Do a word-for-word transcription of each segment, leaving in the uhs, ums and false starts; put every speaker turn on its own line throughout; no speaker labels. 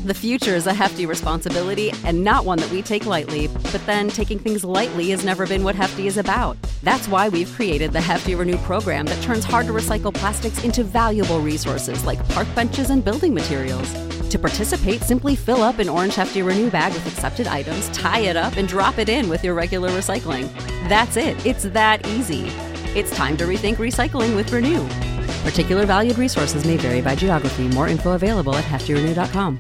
The future is a hefty responsibility and not one that we take lightly, but then taking things lightly has never been what Hefty is about. That's why we've created the Hefty Renew program that turns hard-to-recycle plastics into valuable resources like park benches and building materials. To participate, simply fill up an orange Hefty Renew bag with accepted items, tie it up, and drop it in with your regular recycling. That's it. It's that easy. It's time to rethink recycling with Renew. Particular valued resources may vary by geography. More info available at hefty renew dot com.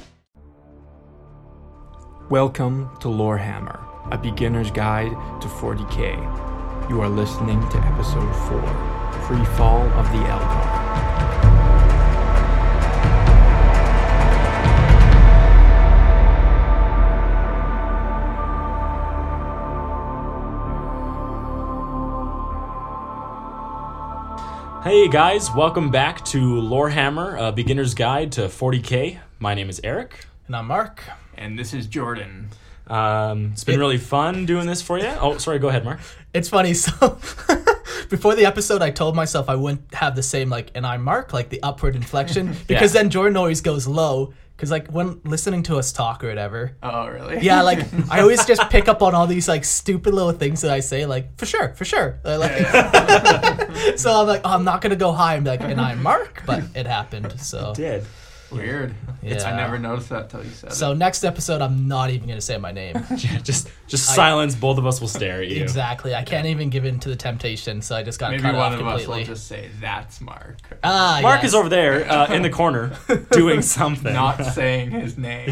Welcome to Lorehammer, a beginner's guide to forty K. You are listening to episode four, Free Fall of the Eldar.
Hey guys, welcome back to Lorehammer, a beginner's guide to forty K. My name is Eric.
And I'm Mark.
And this is Jordan.
Um, it's been
It-
really fun doing this for you. Oh, sorry, go ahead, Mark.
It's funny, so before the episode, I told myself I wouldn't have the same, like, and I'm Mark, like the upward inflection, because
Yeah.
then Jordan always goes low, because, like, when listening to us talk or whatever,
Oh, really?
yeah, like, I always just pick up on all these, like, stupid little things that I say, like, for sure, for sure. Uh, Like, so I'm like, oh, I'm not going to go high and be like, and I'm Mark, but it happened, so.
Did.
Weird.
Yeah.
I never noticed that till you said
So
it.
next episode, I'm not even going to say my name.
just just
I-
silence, both of us will stare at you.
Exactly. I can't even give in to the temptation, so I just got to
Maybe
cut it
one
off
of
completely.
us will just say, that's Mark.
Ah,
Mark
yes.
is over there uh, in the corner doing something.
Not saying his name.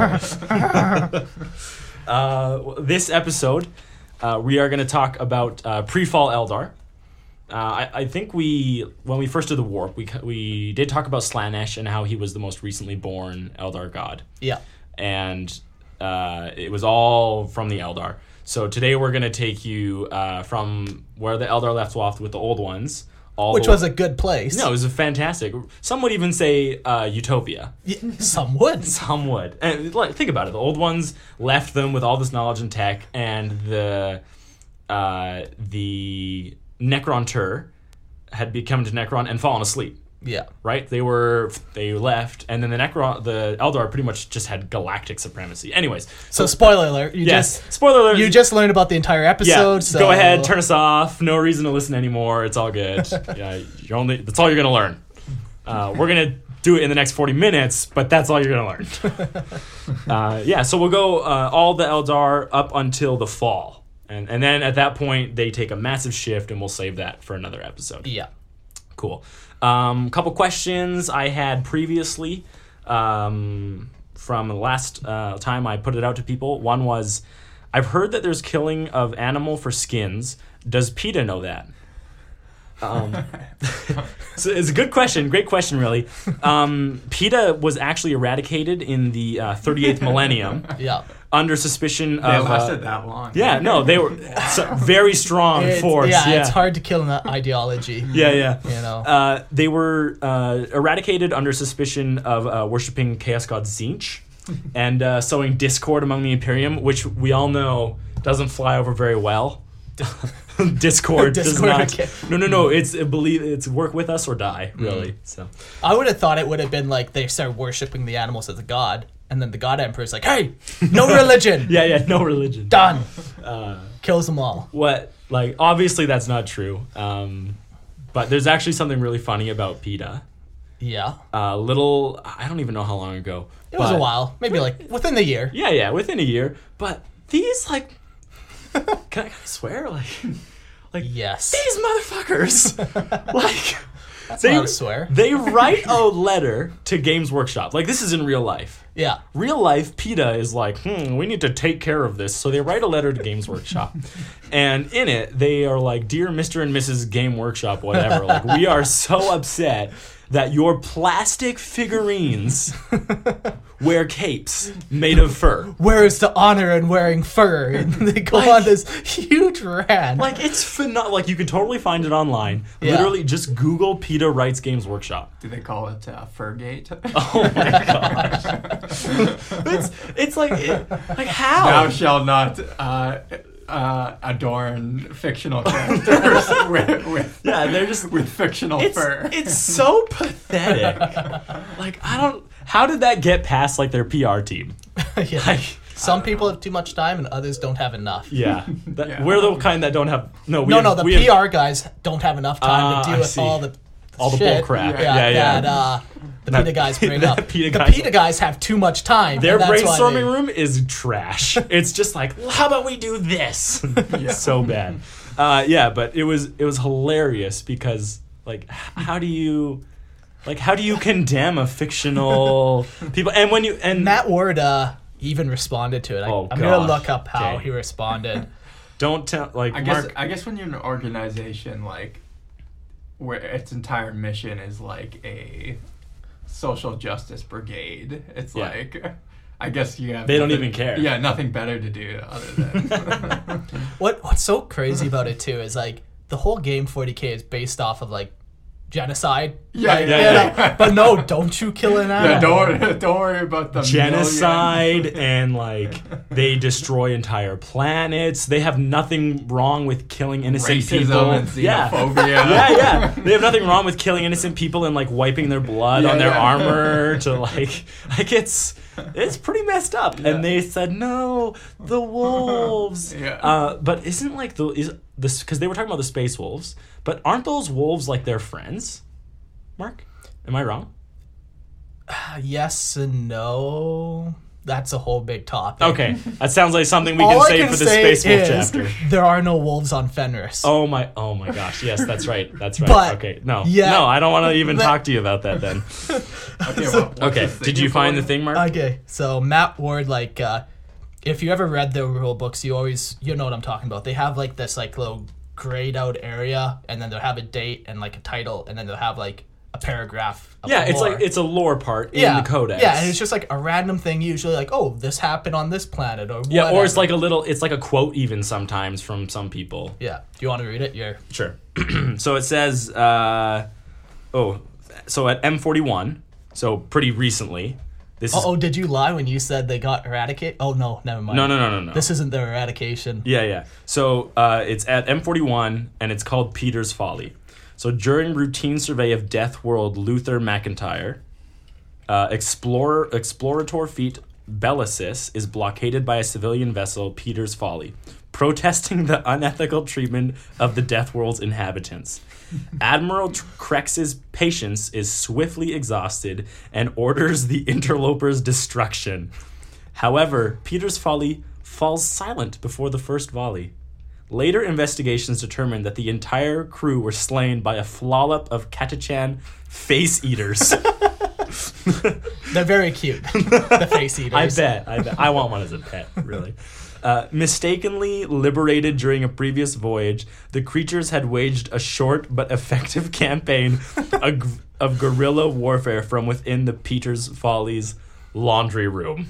Uh, this episode, uh, we are going to talk about uh, pre-fall Eldar. Uh, I, I think we, when we first did the warp, we we did talk about Slaanesh and how he was the most recently born Eldar god.
Yeah.
And uh, it was all from the Eldar. So today we're going to take you uh, from where the Eldar left off with the old ones. All
Which
the,
was a good place.
No, it was a fantastic. Some would even say uh, utopia.
Y- Some would.
Some would. And like, think about it. The old ones left them with all this knowledge and tech, and the uh, the Necron-Tur had become to Necron and fallen asleep.
Yeah.
Right? They were they left, and then the Necron, the Eldar, pretty much just had galactic supremacy. Anyways,
So spoiler alert. You
yes.
just
Spoiler alert.
you just learned about the entire
yeah.
episode. So
Go ahead, turn us off. No reason to listen anymore. It's all good. yeah, you're only. That's all you're gonna learn. Uh, we're gonna do it in the next forty minutes, but that's all you're gonna learn. uh, yeah. So we'll go uh, all the Eldar up until the fall. And and then at that point, they take a massive shift, and we'll save that for another episode.
Yeah.
Cool. Um, couple questions I had previously um, from the last uh, time I put it out to people. One was, I've heard that there's killing of animal for skins. Does PETA know that? Um, so it's a good question. Great question, really. Um, PETA was actually eradicated in the uh, thirty-eighth millennium.
Yeah.
Under suspicion
They
of
lasted
uh,
that long.
yeah, no, they were so, very strong
It's-
force.
yeah,
Yeah,
it's hard to kill that ideology.
Yeah, yeah.
You know.
Uh, they were uh, eradicated under suspicion of uh, worshipping Chaos God Tzeentch and uh, sowing discord among the Imperium, which we all know doesn't fly over very well. discord, does
Discord,
not.
okay.
No, no, no. It's it believe it's work with us or die. Really. So
I would have thought it would have been like they started worshiping the animals as a god, and then the god emperor's like, hey, no religion.
yeah, yeah. No religion.
Done.
Uh,
Kills them all.
what like obviously that's not true. Um, but there's actually something really funny about PETA.
Yeah.
Uh, little, I don't even know how long ago.
It was a
but-
while. Maybe like within the year.
Yeah, yeah, within a year. But these, like, can I, can I swear? Like, like
Yes.
these motherfuckers, like,
That's
they,
not a swear.
they write a letter to Games Workshop. Like, this is in real life.
Yeah.
Real life, PETA is like, hmm, we need to take care of this. So they write a letter to Games Workshop. And in it, they are like, Dear Mister and Missus Game Workshop, whatever. Like, we are so upset that your plastic figurines wear capes made of fur.
Where is the honor in wearing fur? And they go
Like-
on this huge rant.
Like, it's phenomenal. Like, you can totally find it online.
Yeah.
Literally, just Google PETA Writes Games Workshop.
Do they call it uh, Furgate?
Oh my gosh. it's, it's like, it, like, how?
Thou shalt not uh, uh, adorn fictional characters with, with,
Yeah, they're just-
with fictional
it's,
fur.
it's so pathetic. Like, I don't... How did that get past like their P R team?
Yeah.
Like,
Some people have too much time and others don't have enough.
yeah, that,
Yeah.
we're the kind that don't have. No, we
No,
have,
no, the
we
P R
have,
guys don't have enough time
Ah,
to deal
I
with
see.
all the
all the
shit
bull crap.
Yeah,
Yeah, yeah.
that uh, the
That-
PETA guys bring
that
up.
PETA
the
guys-
PETA guys have too much time.
Their
and that's why
brainstorming
they-
room is trash. It's just like, how about we do this?
Yeah.
So bad. Uh, yeah, but it was it was hilarious because like, h- how do you, like, how do you condemn a fictional people? And when you and
Matt Ward uh, even responded to it. I,
Oh,
I'm gonna
gosh.
look up how
Okay.
he responded.
don't tell like
I guess
Mark.
I guess when you're in an organization like where its entire mission is like a social justice brigade, it's
Yeah.
like I guess you have
They don't
nothing-
even care.
Yeah, nothing better to do other than
What What's so crazy about it too is like the whole game forty K is based off of like genocide.
Yeah,
Like,
yeah,
you
yeah.
know, But no, don't you kill an animal.
yeah, don't worry, don't worry about the
Genocide
million.
and like they destroy entire planets. They have nothing wrong with killing innocent
Racism
people.
and
yeah.
xenophobia.
yeah, yeah. They have nothing wrong with killing innocent people and like wiping their blood
Yeah,
on their
yeah.
armor to like like it's it's pretty messed up.
Yeah.
And they said no, the wolves.
Yeah.
Uh, but isn't like the is this because they were talking about the space wolves, but aren't those wolves like their friends? Mark, am I wrong?
Yes and no. That's a whole big topic.
Okay, that sounds like something we
All
can
I
say
can
for the
say
space wolf
is
chapter.
there are no wolves on Fenris.
Oh my! Oh my gosh! Yes, that's right. That's right.
But,
okay, no,
yeah.
no, I don't want to even
That-
talk to you about that then.
Okay, well, what's
Okay,
this thing
did you
you're
find the
pulling?
thing, Mark?
Okay, so Matt Ward, like, uh, if you ever read the rule books, you always you know what I'm talking about. They have like this like little grayed out area, and then they'll have a date and like a title, and then they'll have like a paragraph. Of
Yeah, it's
lore.
like it's a lore part
yeah,
in the codex.
Yeah, and it's just like a random thing. Usually, like, oh, this happened on this planet, or
yeah, or it's
whatever.
like a little. It's like a quote even sometimes from some people.
yeah. Do you want to read it? Yeah.
Sure. So it says, uh, oh, so at M forty-one, so pretty recently. This is
Oh, did you lie when you said they got eradicated? Oh no, never mind.
no, no, no, no, no.
This isn't their eradication.
Yeah, yeah. So uh, it's at M forty-one, and it's called Peter's Folly. So during routine survey of Death World, Luther McIntyre, uh, explorer explorator fleet Bellicis is blockaded by a civilian vessel, Peter's Folly, protesting the unethical treatment of the Death World's inhabitants. Admiral Tr- Krex's patience is swiftly exhausted and orders the interlopers' destruction. However, Peter's Folly falls silent before the first volley. Later investigations determined that the entire crew were slain by a flallop of Catachan face eaters.
They're very cute. The face eaters.
I bet. I bet. I want one as a pet, really. Uh, mistakenly liberated during a previous voyage, the creatures had waged a short but effective campaign of, of guerrilla warfare from within the Peter's Folly's laundry room.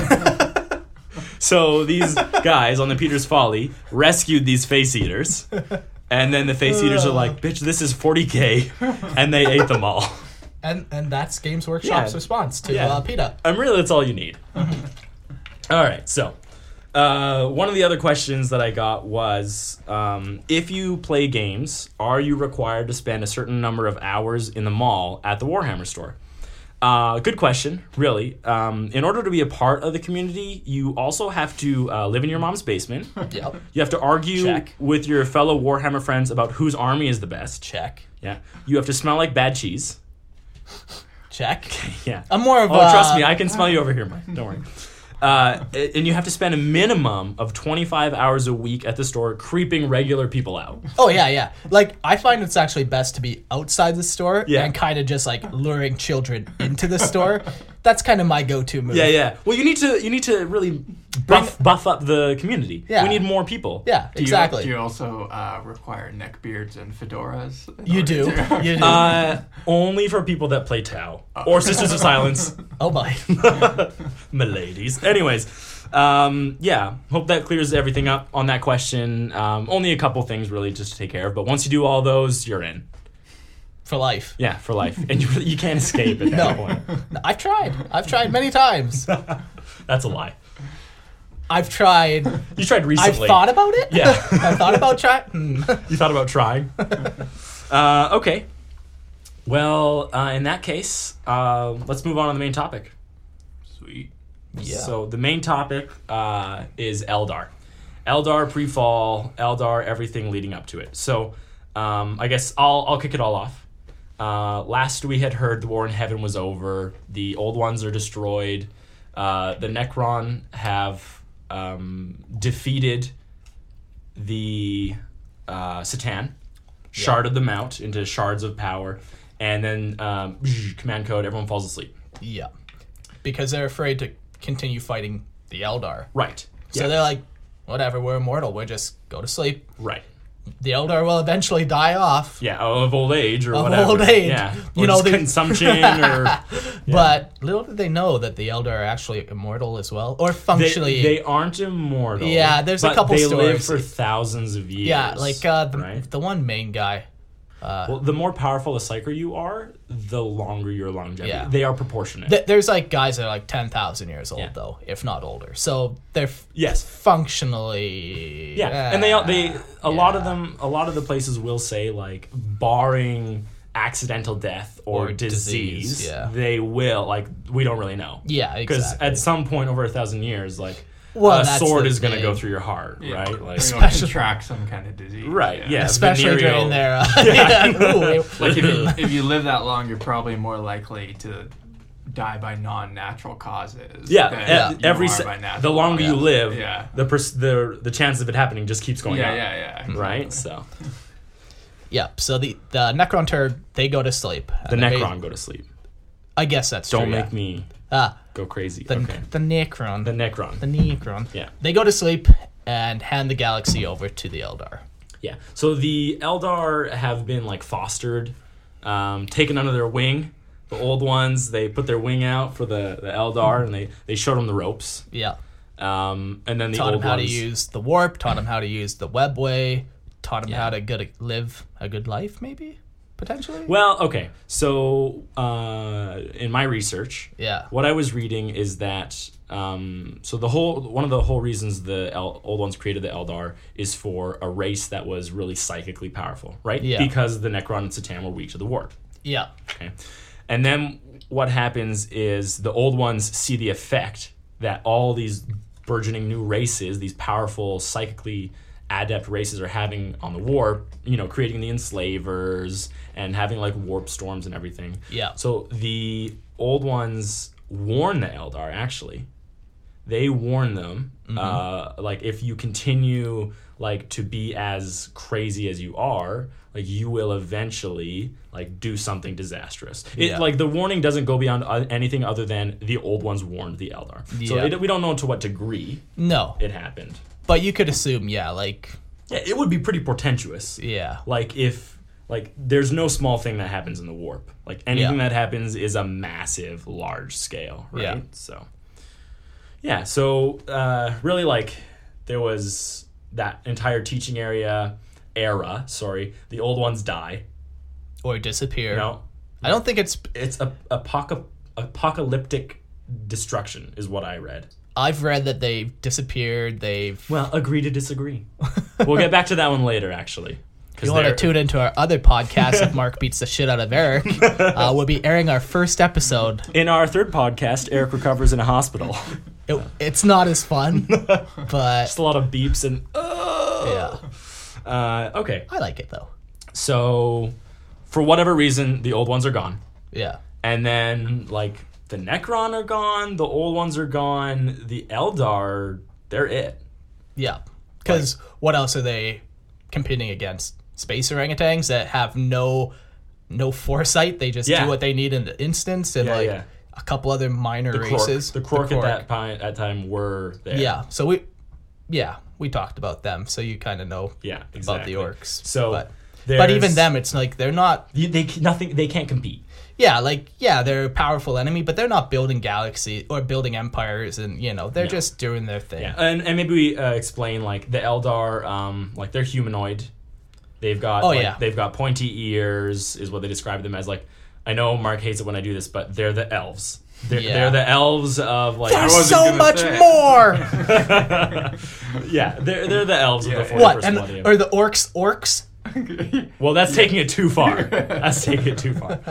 So these guys on the Peter's Folly rescued these face eaters, and then the face eaters are like, "Bitch, this is forty K," and they ate them all.
And and that's Games Workshop's
Yeah.
response to
Yeah.
uh, PETA.
I'm really that's all you need. All right, so uh, one of the other questions that I got was, um, if you play games, are you required to spend a certain number of hours in the mall at the Warhammer store? Uh, good question, really. Um, in order to be a part of the community, you also have to uh, live in your mom's basement.
Yep.
You have to argue
Check.
with your fellow Warhammer friends about whose army is the best.
Check.
Yeah. You have to smell like bad cheese.
Check.
Yeah.
I'm more of
Oh,
a.
trust me, I can smell you over here, Mike. Don't worry. Uh, and you have to spend a minimum of twenty-five hours a week at the store creeping regular people out.
Oh yeah, yeah. Like I find it's actually best to be outside the store
Yeah.
and kind of just like luring children into the store. That's kind of my go-to move.
Yeah, yeah. Well, you need to you need to really buff buff up the community.
Yeah.
We need more people.
Yeah,
Do you,
exactly.
do you also uh, require neckbeards and fedoras? in
You
order
do.
to-
You do.
Uh, only for people that play Tau or Sisters of Silence,
oh my.
miladies. Anyways, um, yeah. Hope that clears everything up on that question. Um, only a couple things really just to take care of, but once you do all those, you're in.
For life.
Yeah, for life, and you you can't escape at that
No.
point.
I've tried. I've tried many times.
That's a lie.
I've tried.
You tried
I've
recently.
thought about it.
Yeah.
I've thought about trying. Hmm.
You thought about trying. uh, okay. Well, uh, in that case, uh, let's move on to the main topic.
Sweet.
Yeah.
So the main topic uh, is Eldar. Eldar pre-fall, Eldar everything leading up to it. So um, I guess I'll I'll kick it all off. Uh, last we had heard the war in heaven was over. The old ones are destroyed. Uh, the Necron have um, defeated the uh, Satan, sharded them out into shards of power, and then um, command code, everyone falls asleep.
Yeah. Because they're afraid to continue fighting the Eldar.
Right.
So
Yeah.
they're like, whatever, we're immortal. We'll just go to sleep.
Right.
The Eldar will eventually die off.
Yeah, of old age or
Of
whatever.
old age.
Yeah.
You
Or
know,
just
they-
consumption or...
But little did they know that the Eldar are actually immortal as well. Or functionally.
They, they aren't immortal.
Yeah, there's a
but
couple
they live
stories.
for thousands of years.
yeah, like uh, the,
right?
the one main guy.
Well, the more powerful a psyker you are, the longer your longevity.
Yeah.
They are proportionate.
Th- there's like guys that are like ten thousand years old,
Yeah.
though, if not older. So they're f-
yes.
functionally.
Yeah, and they all they a lot of
yeah.
them a lot of the places will say like barring accidental death or,
Or
disease,
disease, yeah.
they will like we don't really know.
Yeah,
Because
exactly.
at some point over a thousand years, like
Well,
a
that's
sword
the
is going to go
thing.
through your heart,
Yeah.
right? Like
Or, you know,
Especially-
contract some kind of disease.
right, yeah,
Especially
venereal-
during their. Uh, yeah. Ooh,
Like if you, if you live that long, you're probably more likely to die by non-natural causes.
Yeah,
than
e-
you
every
are
se-
by natural
the longer you
causes.
live,
Yeah.
the pers- the the chance of it happening just keeps going
Yeah,
up.
yeah, yeah.
Right, so
Yep. So the the Necron turd, they go to sleep.
the
And they-
Necron go to sleep.
I guess that's
Don't
true.
make
yeah.
me
Ah,
go crazy.
the
okay,
the Necron.
the Necron.
The Necron.
Yeah.
They go to sleep and hand the galaxy over to the Eldar.
Yeah. So the Eldar have been like fostered, um, taken under their wing. The old ones, they put their wing out for the, the Eldar, and they, they showed them the ropes.
Yeah.
Um, and then the
Taught
old
him how
ones,
to use the warp. Taught him how to use the webway. Taught him
Yeah.
how to good, live a good life, maybe potentially.
Well, okay. So uh, in my research,
Yeah.
what I was reading is that um, so the whole one of the whole reasons the El- old ones created the Eldar is for a race that was really psychically powerful, right?
Yeah.
Because the Necron and Satan were weak to the warp.
Yeah.
Okay. And then what happens is the old ones see the effect that all these burgeoning new races, these powerful, psychically adept races are having on the warp, you know, creating the enslavers and having like warp storms and everything.
Yeah.
So the old ones warn the Eldar, actually. They warn them, uh, like, if you continue, like, to be as crazy as you are, like, you will eventually, like, do something disastrous. It,
Yeah.
Like, the warning doesn't go beyond uh, anything other than the old ones warned the Eldar. So
Yeah.
it, we don't know to what degree
No.
it happened.
But you could assume, yeah, like,
Yeah, it would be pretty portentous.
yeah.
Like, if, like, there's no small thing that happens in the warp. Like, anything
Yeah.
that happens is a massive, large scale, right?
Yeah.
So, yeah, so, uh, really, like, there was that entire teaching area, era, sorry, the old ones die.
Or disappear.
No,
I don't think it's.
it's a, apoca- apocalyptic destruction is what I read.
I've read that they've disappeared. They've.
Well, agree to disagree. We'll get back to that one later, actually.
If you want to
they're-
tune into our other podcast, if Mark beats the shit out of Eric, uh, we'll be airing our first episode.
In our third podcast, Eric recovers in a hospital.
It, it's not as fun, but
Just a lot of beeps and
yeah,
uh, okay.
I like it though.
So, for whatever reason, the old ones are gone,
Yeah,
and then like the Necron are gone, the old ones are gone, the Eldar, they're it.
yeah. Because what else are they competing against? Space orangutans that have no no foresight. They just
Yeah.
do what they need in the instance, and
Yeah,
like
yeah.
a couple other minor
The Krork,
races.
the Krork at that time, at time were there.
Yeah. So we, yeah, we talked about them. So you kind of know
yeah,
about
exactly.
the orcs.
So,
but, but even
there's-
them, it's like they're not.
You- they nothing. They can't compete.
Yeah, like yeah, they're a powerful enemy, but they're not building galaxies or building empires, and you know they're
No.
just doing their thing.
Yeah, and and maybe we uh, explain like the Eldar, um, like they're humanoid. They've got
Oh,
like,
yeah.
they've got pointy ears, is what they describe them as. Like, I know Mark hates it when I do this, but they're the elves. They're,
Yeah.
they're the elves of like.
There's
wasn't
so
gonna
much
say.
more.
yeah, they're they're the elves
Yeah.
of the
What?
forty-first
And
millennium.
are the orcs orcs?
Well, that's taking it too far. That's taking it too far.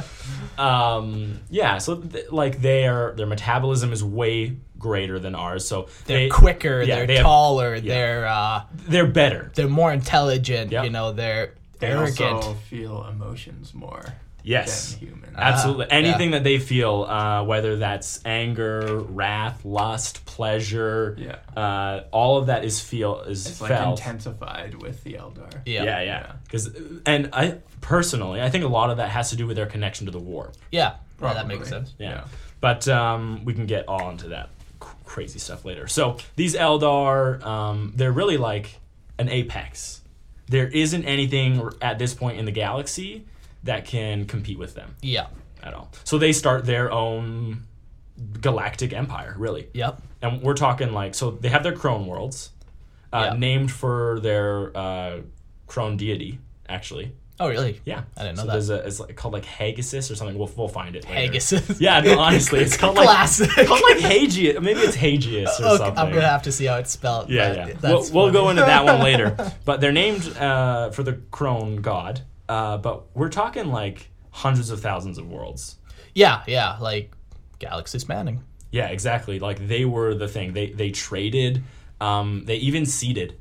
Um, yeah, so th- like their their metabolism is way greater than ours. So
They're
they,
quicker.
yeah,
they're
they have-
taller.
yeah.
They're uh,
they're better.
they're more intelligent.
Yep.
You know, they're
They
arrogant.
also feel emotions more
Yes.
than humans.
Absolutely.
Uh,
Anything
yeah.
that they feel, uh, whether that's anger, wrath, lust, pleasure,
Yeah.
uh, all of that is feel is
It's like
felt.
intensified with the Eldar.
Yeah.
Yeah, yeah. Because and I personally, I think a lot of that has to do with their connection to the warp.
Yeah. Yeah, that
Probably.
makes sense.
Yeah.
Yeah.
But um, we can get all into that c- crazy stuff later. So these Eldar, um, they're really like an apex. There isn't anything r- at this point in the galaxy that can compete with them
Yeah.
at all. So they start their own galactic empire, really.
Yep.
And we're talking like, so they have their Crone worlds, uh,
Yeah.
named for their uh, Crone deity, actually.
Oh, really?
Yeah,
I didn't know
so
that.
There's a, it's like called like Hagesis or something. We'll we'll find it. later.
Hagesis.
Yeah, no, honestly, it's called like
Classic.
it's called like Hagius. Maybe it's Hagius or
Okay,
something.
I'm gonna have to see how it's spelled.
yeah,
but
yeah. We'll,
that's
we'll go
funny.
into that one later. But they're named uh, for the Crone god. Uh, but we're talking like hundreds of thousands of worlds.
Yeah, yeah, like galaxy spanning.
Yeah, exactly. Like they were the thing. They they traded. Um, they even seeded.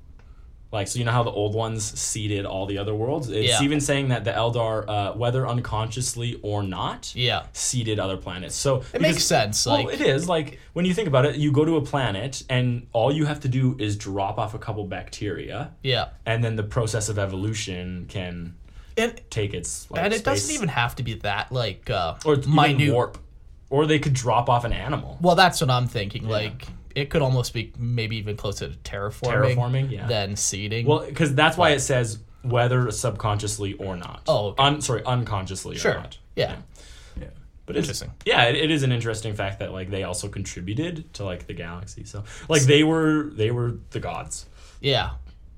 Like, so you know how the old ones seeded all the other worlds? It's
Yeah.
even saying that the Eldar, uh, whether unconsciously or not,
Yeah.
seeded other planets. So
It makes sense.
Well,
Like
it is. Like, when you think about it, you go to a planet, and all you have to do is drop off a couple bacteria,
yeah.
and then the process of evolution can
And
take its, like,
and it
space.
doesn't even have to be that like uh
Or even
minute.
warp. Or they could drop off an animal.
Well, that's what I'm thinking. Like it could almost be maybe even closer to terraforming,
Terraforming, yeah.
than seeding.
Well, because that's why it says whether subconsciously or not.
Oh, okay.
Un- sorry, unconsciously
Sure.
or not.
Yeah.
Yeah.
But it's,
Interesting.
yeah, it, it is an interesting fact that like they also contributed to like the galaxy. So like they were they were the gods.
Yeah.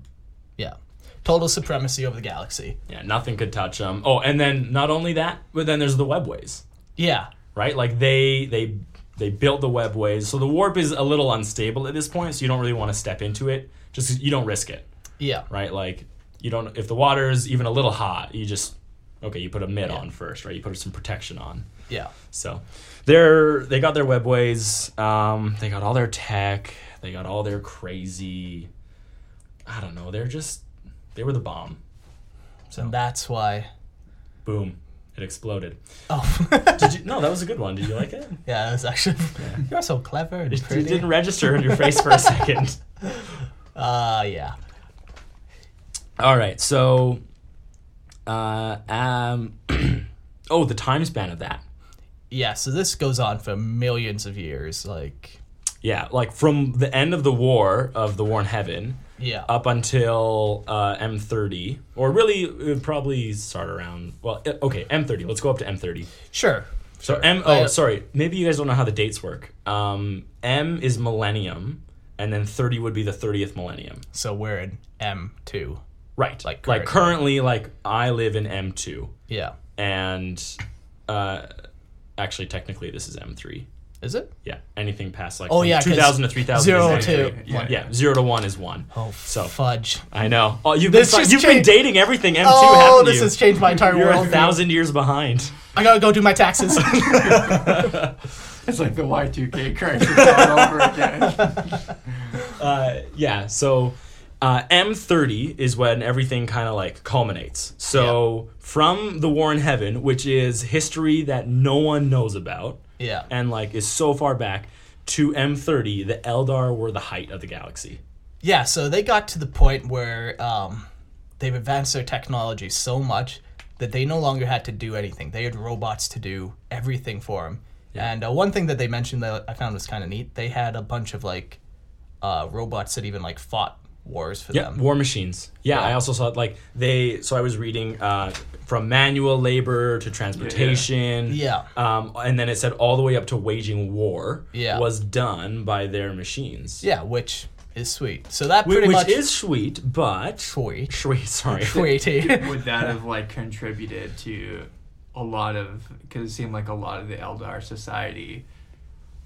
Yeah. Total supremacy over the galaxy.
Yeah, nothing could touch them. Oh, and then not only that, but then there's the webways,
Yeah.
right? Like they they they built the webways. So the warp is a little unstable at this point, so you don't really want to step into it. Just you don't risk it,
Yeah.
right? Like you don't if the water is even a little hot, you just okay, you put a mitt
Yeah.
on first, right? You put some protection on.
Yeah.
So they're they got their webways, um, they got all their tech, they got all their crazy I don't know, they're just they were the bomb. So
And that's why.
boom. It exploded.
Oh.
Did you no, that was a good one. Did you like it?
Yeah, it was actually. You're so clever and
It,
pretty.
it didn't register in your face for a second.
Uh, yeah.
All right, so uh um oh, the time span of that.
Yeah, so this goes on for millions of years. Like,
Yeah, like from the end of the war of the War in Heaven
yeah.
up until uh, M thirty, or really it would probably start around, well, uh, okay, M thirty. Let's go up to M thirty.
Sure.
So
sure.
M, oh,
Uh,
sorry, maybe you guys don't know how the dates work. Um, M is millennium, and then thirty would be the thirtieth millennium.
So we're in M two.
Right.
Like
like
currently.
currently, like I live in M two,
Yeah.
and uh, actually, technically, this is M three.
Is it?
Yeah, anything past like
Oh,
from
yeah, 'cause
two thousand to three thousand.
zero
is
to
M three.
one.
Yeah, zero to one is one.
Oh,
So-
fudge.
I know. Oh, you've
This
been
just
you've been
changed-
dating everything M two,
Oh,
haven't
this
you?
has changed my entire
You're
world.
a thousand years behind.
I gotta go do my taxes.
It's like the Y two K crisis all over again.
Uh, yeah. So uh, M thirty is when everything kind of like culminates. So from the War in Heaven, which is history that no one knows about,
yeah.
and like is so far back, to M thirty, the Eldar were the height of the galaxy.
Yeah, so they got to the point where um, they've advanced their technology so much that they no longer had to do anything. They had robots to do everything for them.
Yeah.
And uh, one thing that they mentioned that I found was kind of neat, they had a bunch of like uh, robots that even like fought wars for
Yeah,
them.
war machines. Yeah,
Yeah.
I also saw it like they. So I was reading uh, from manual labor to transportation.
Yeah.
Um, and then it said all the way up to waging war.
Yeah.
Was done by their machines.
Yeah, which is sweet. So that
Wh-
pretty
which
much
is sweet, but
sweet.
sweet. Sorry.
Sweetie.
Would that have like contributed to a lot of, because it seemed like a lot of the Eldar society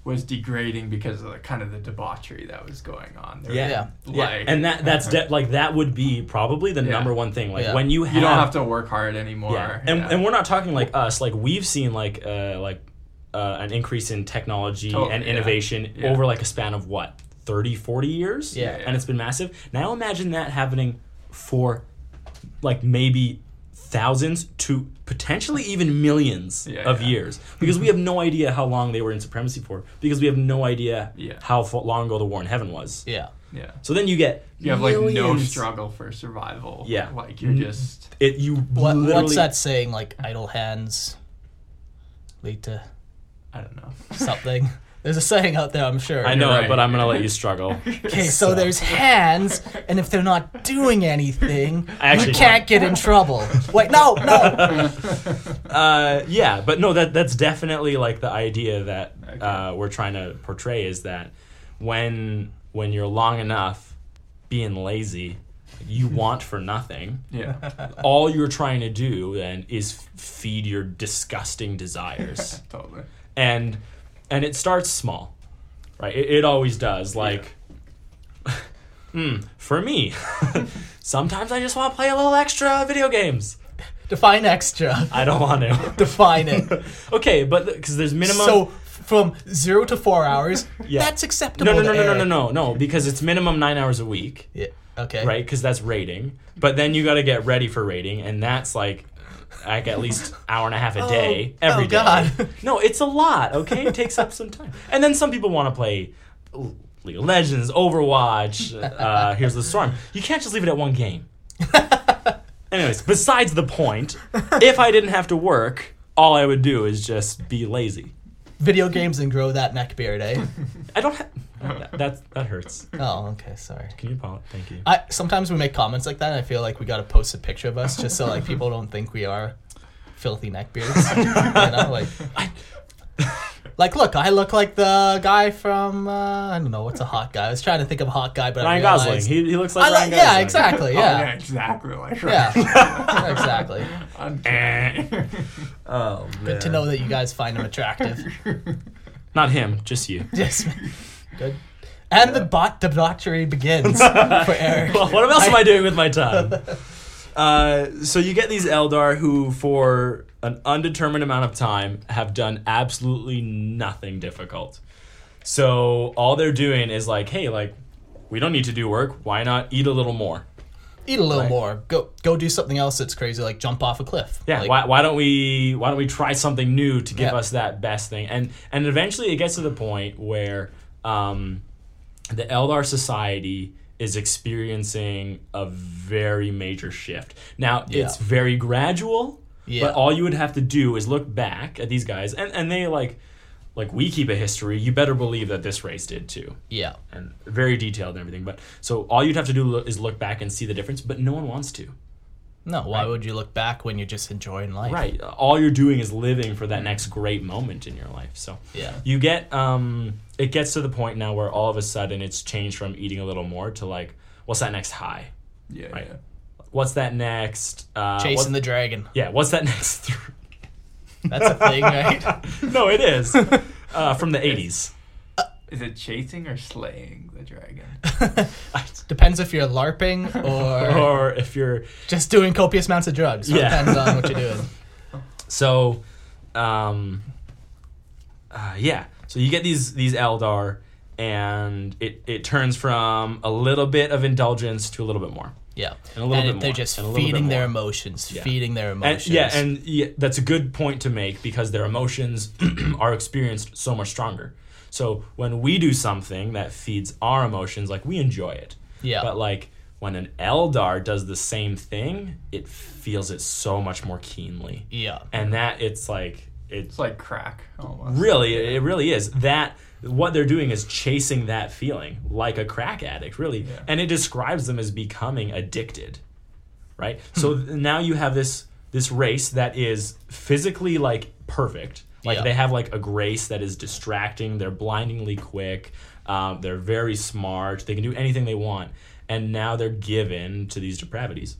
was degrading because of the kind of the debauchery that was going on. There
Yeah.
was,
Yeah.
Yeah,
Like,
and that that's de- like that would be probably the
Yeah.
number one thing. Like
Yeah.
when you have,
you don't have to work hard anymore.
yeah, and
Yeah.
and we're not talking like us. Like we've seen like uh like uh, an increase in technology
Totally,
and
yeah.
innovation
Yeah.
over like a span of what thirty, forty years.
Yeah.
and it's been massive. Now imagine that happening for like maybe thousands to potentially even millions
Yeah,
of
yeah.
years, because we have no idea how long they were in supremacy for, because we have no idea
Yeah.
how fo- long ago the war in heaven was.
Yeah.
yeah.
So then you get
You have like no
millions-
struggle for survival.
Yeah.
Like you're
N-
just
It you
What,
literally
what's that saying? Like idle hands lead to
I don't know.
something. There's a saying out there, I'm sure.
I know
You're
it,
right.
but I'm gonna let you struggle.
Okay, so there's hands, and if they're not doing anything,
I actually
you can't get in trouble. Wait, no, no.
Uh, yeah, but no, that that's definitely like the idea that
Okay.
uh, we're trying to portray is that when when you're long enough being lazy, you want for nothing.
Yeah.
All you're trying to do then is f- feed your disgusting desires,
Totally.
and and it starts small, right? It, it always does. Like, mm, for me, sometimes I just want to play a little extra video games.
Define extra.
I don't want to.
Define it.
Okay, but because there's minimum.
So from zero to four hours,
Yeah.
that's acceptable.
no, no, no,
to
no, no,
air.
no, no, no, because it's minimum nine hours a week,
Yeah. Okay.
right? Because that's rating. But then you got to get ready for rating, and that's like, like at least hour and a half a day
Oh,
every
oh,
day.
God.
No, it's a lot. Okay, it takes up some time. And then some people want to play League of Legends, Overwatch. Uh, Here's the Storm. You can't just leave it at one game. Anyways, besides the point, if I didn't have to work, all I would do is just be lazy.
Video games and grow that neck beard, eh?
I don't have. That, that that hurts.
Oh, okay, sorry.
Can you apologize? Thank you.
I sometimes we make comments like that, and I feel like we got to post a picture of us just so like people don't think we are filthy neckbeards. You know, like, like look, I look like the guy from uh, I don't know what's a hot guy. I was trying to think of a hot guy, but
Ryan
I realized,
Gosling. He, he looks like
I
Ryan
like,
Gosling.
yeah, exactly,
Oh, yeah,
yeah,
exactly. Like
yeah, exactly.
Uncanny.
Oh,
Good to know that you guys find him attractive.
Not him, just you.
Yes, good. And the bot debauchery begins for Eric.
Well, what else am I doing with my time? Uh, so you get these Eldar who, for an undetermined amount of time, have done absolutely nothing difficult. So all they're doing is like, hey, like, we don't need to do work. Why not eat a little more?
Eat a little
Right.
more. Go go do something else that's crazy, like jump off a cliff.
Yeah,
Like,
why, why don't we why don't we try something new to give
Yeah.
us that best thing? And and eventually it gets to the point where um, the Eldar society is experiencing a very major shift. Now
Yeah.
it's very gradual,
Yeah.
but all you would have to do is look back at these guys, and, and they like like we keep a history. You better believe that this race did too.
Yeah.
And very detailed and everything. But so all you'd have to do lo- is look back and see the difference, but no one wants to.
No, why
Right.
would you look back when you're just enjoying life?
Right. All you're doing is living for that next great moment in your life. So
Yeah.
you get um it gets to the point now where all of a sudden it's changed from eating a little more to like, what's that next high?
Yeah,
Right.
yeah.
What's that next uh
Chasing
what-
the dragon.
Yeah, what's that next th-
That's a thing, right?
No, it is. Uh from the eighties.
Is it chasing or slaying the dragon?
Depends if you're LARPing or
Or if you're
just doing copious amounts of drugs. So
Yeah.
It depends on what you're doing.
So, um, uh, yeah. So you get these these Eldar, and it, it turns from a little bit of indulgence to a little bit more.
Yeah.
And a little bit
they're
more,
just
and a little bit
feeding their
more.
emotions,
Yeah.
feeding their
And,
emotions.
yeah, and yeah, that's a good point to make because their emotions are experienced so much stronger. So when we do something that feeds our emotions, like we enjoy it.
Yeah.
But like when an Eldar does the same thing, it feels it so much more keenly.
yeah.
And that it's like it's
It's like crack, almost.
really it really is that what they're doing is chasing that feeling like a crack addict, really.
Yeah.
And it describes them as becoming addicted, right? So th- now you have this this race that is physically like perfect. Like
Yeah.
they have like a grace that is distracting. They're blindingly quick. Um, they're very smart. They can do anything they want. And now they're given to these depravities.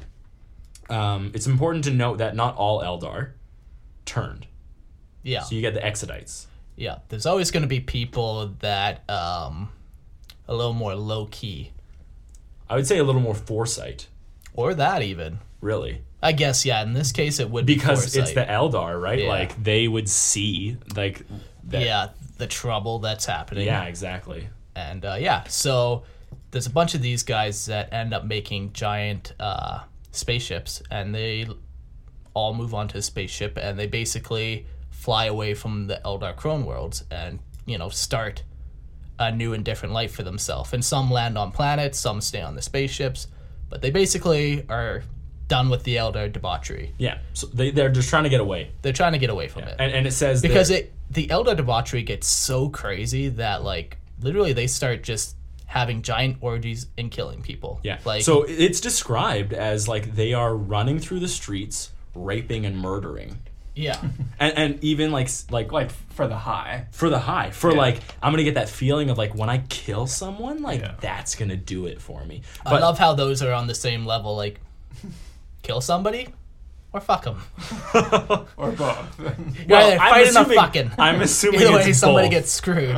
Um, it's important to note that not all Eldar turned.
Yeah.
So you get the Exodites.
Yeah, there's always going to be people that um, a little more low key,
I would say a little more foresight,
or that even.
really.
I guess yeah. In this case, it would
Because
be
it's the Eldar, right?
Yeah.
Like, they would see, like... That,
yeah the trouble that's happening.
Yeah, exactly.
And uh, yeah, so there's a bunch of these guys that end up making giant uh, spaceships, and they all move onto a spaceship, and they basically fly away from the Eldar Crone worlds and, you know, start a new and different life for themselves. And some land on planets, some stay on the spaceships, but they basically are done with the Eldar debauchery.
Yeah, so they, they're just trying to get away.
They're trying to get away from it.
And, and it says...
Because
that,
it the Eldar debauchery gets so crazy that, like, literally they start just having giant orgies and killing people.
Yeah,
like
so it's described as, like, they are running through the streets, raping and murdering.
yeah,
And, and even, like, s- like...
Like for the high.
for the high, for
Yeah.
like, I'm gonna get that feeling of like when I kill someone, like
Yeah.
that's gonna do it for me.
I love how those are on the same level. Like, kill somebody or fuck them.
Or both.
You're either
I'm
fighting or
assuming-
fucking.
I'm assuming
Either way,
it's
somebody
both.
gets screwed.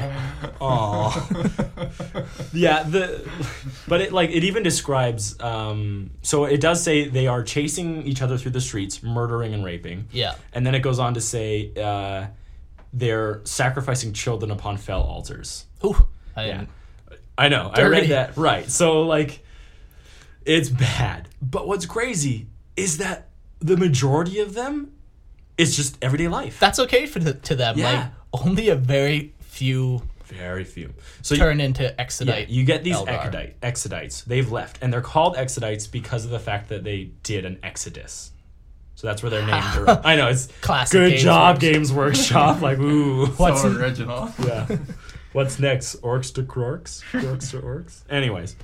Aw. Yeah, the but it like it even describes. Um, so it does say they are chasing each other through the streets, murdering and raping.
Yeah.
And then it goes on to say uh, they're sacrificing children upon fell altars.
Ooh, I
Yeah.
didn't.
I know. I
Dirty.
read that. Right. So, like, it's bad. But what's crazy is that the majority of them is just everyday life.
That's okay for the, to them.
Yeah.
Like, only a very few
Very few. So
turn into
you,
Exodite.
yeah, you get these
Eldar.
Exodite, Exodites. They've left. And they're called Exodites because of the fact that they did an Exodus. So that's where their names are. I know. It's
Classic
good
Games
job,
Workshop.
Games Workshop. Like, ooh.
What's
so
in-
original.
Yeah. What's next? Orcs to Crorks? Crorks to Orcs? Anyways.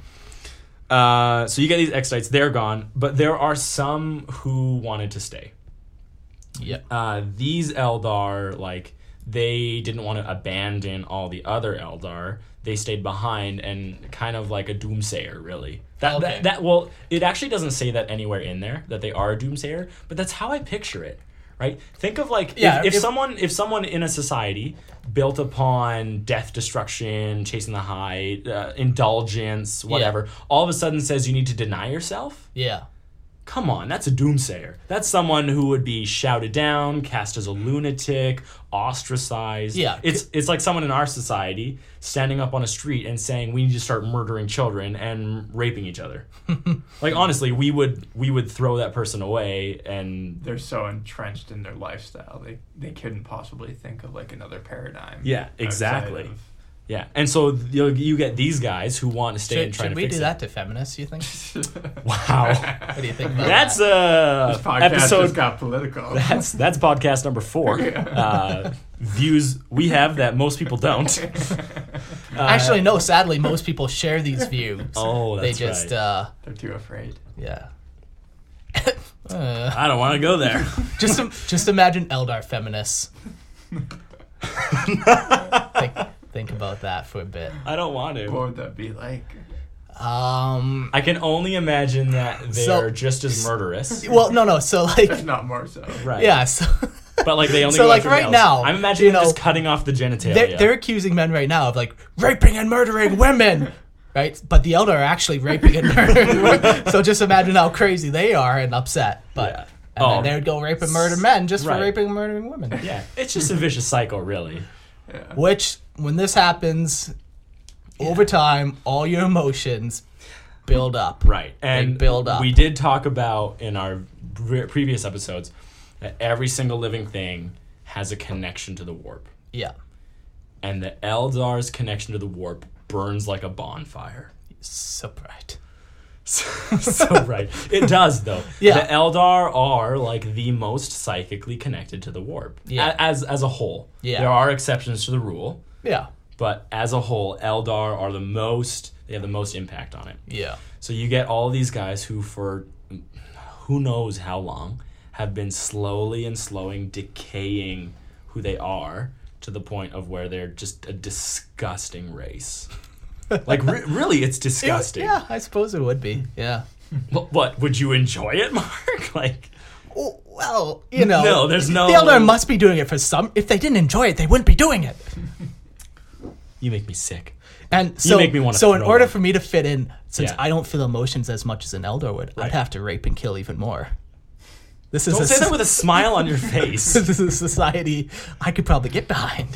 Uh, so you get these Exodites. They're gone. But there are some who wanted to stay.
Yep.
Uh, these Eldar, like, they didn't want to abandon all the other Eldar. They stayed behind and kind of like a doomsayer, really. That,
Okay.
that, that well, it actually doesn't say that anywhere in there, that they are a doomsayer, but that's how I picture it. Right? Think of like
Yeah,
if, if,
if-
someone if someone in a society built upon death, destruction, chasing the high, uh, indulgence, whatever, all of a sudden says you need to deny yourself.
Yeah.
Come on, that's a doomsayer. That's someone who would be shouted down, cast as a lunatic, ostracized.
Yeah.
It's it's like someone in our society standing up on a street and saying we need to start murdering children and raping each other. Like, honestly, we would we would throw that person away and
They're so entrenched in their lifestyle, they they couldn't possibly think of like another paradigm.
Yeah,
outside
exactly.
of-
yeah. And so you you get these guys who want to stay
Should,
and try
should
to
we
fix
do
it.
that to feminists, you think?
Wow.
What do you think about
That's
that?
uh
This podcast
episode
just got political.
That's that's podcast number four. Uh, views we have that most people don't. Uh,
Actually, no, sadly, most people share these views.
Oh,
They
that's
just,
right.
uh,
They're too afraid.
yeah. Uh,
I don't want to go there.
just, im- just imagine Eldar feminists. think, think about that for a bit.
I don't want
What
to.
would that be like?
Um,
I can only imagine that they're
So-
just as murderous.
well, no, no, so, like,
If not more so.
Right.
yeah, so...
But like they only
So,
go
like,
after
right
males.
now,
I'm imagining
you
them
know,
just cutting off the genitalia.
They're, they're accusing men right now of like raping and murdering women, right? But the Eldar are actually raping and murdering women. So just imagine how crazy they are and upset. But
Yeah.
and
Oh.
then they would go rape and murder men just
Right.
for raping and murdering women.
Yeah, it's just a vicious cycle, really.
Yeah.
Which, when this happens, over time, all your emotions build up.
Right. And
build up.
we did talk about in our pre- previous episodes that every single living thing has a connection to the warp.
Yeah.
And the Eldar's connection to the warp burns like a bonfire.
So bright.
So, so right. It does, though.
Yeah.
The Eldar are like the most psychically connected to the warp.
Yeah.
A- As as a whole.
Yeah.
There are exceptions to the rule,
Yeah.
but as a whole, Eldar are the most they have the most impact on it.
Yeah.
So you get all these guys who for who knows how long have been slowly and slowing decaying who they are to the point of where they're just a disgusting race. Like, re- really, it's disgusting.
Yeah, I suppose it would be. Yeah.
What, what, would you enjoy it, Mark? Like,
Oh, well, you know.
No, there's no-
The Eldar must be doing it for some. If they didn't enjoy it, they wouldn't be doing it.
You make me sick.
And so,
make me wanna
so in
throw
order
up.
for me to fit in, since
Yeah.
I don't feel emotions as much as an Eldar would,
Right.
I'd have to rape and kill even more. This is
Don't
a,
say that with a smile on your face.
this is a society I could probably get behind.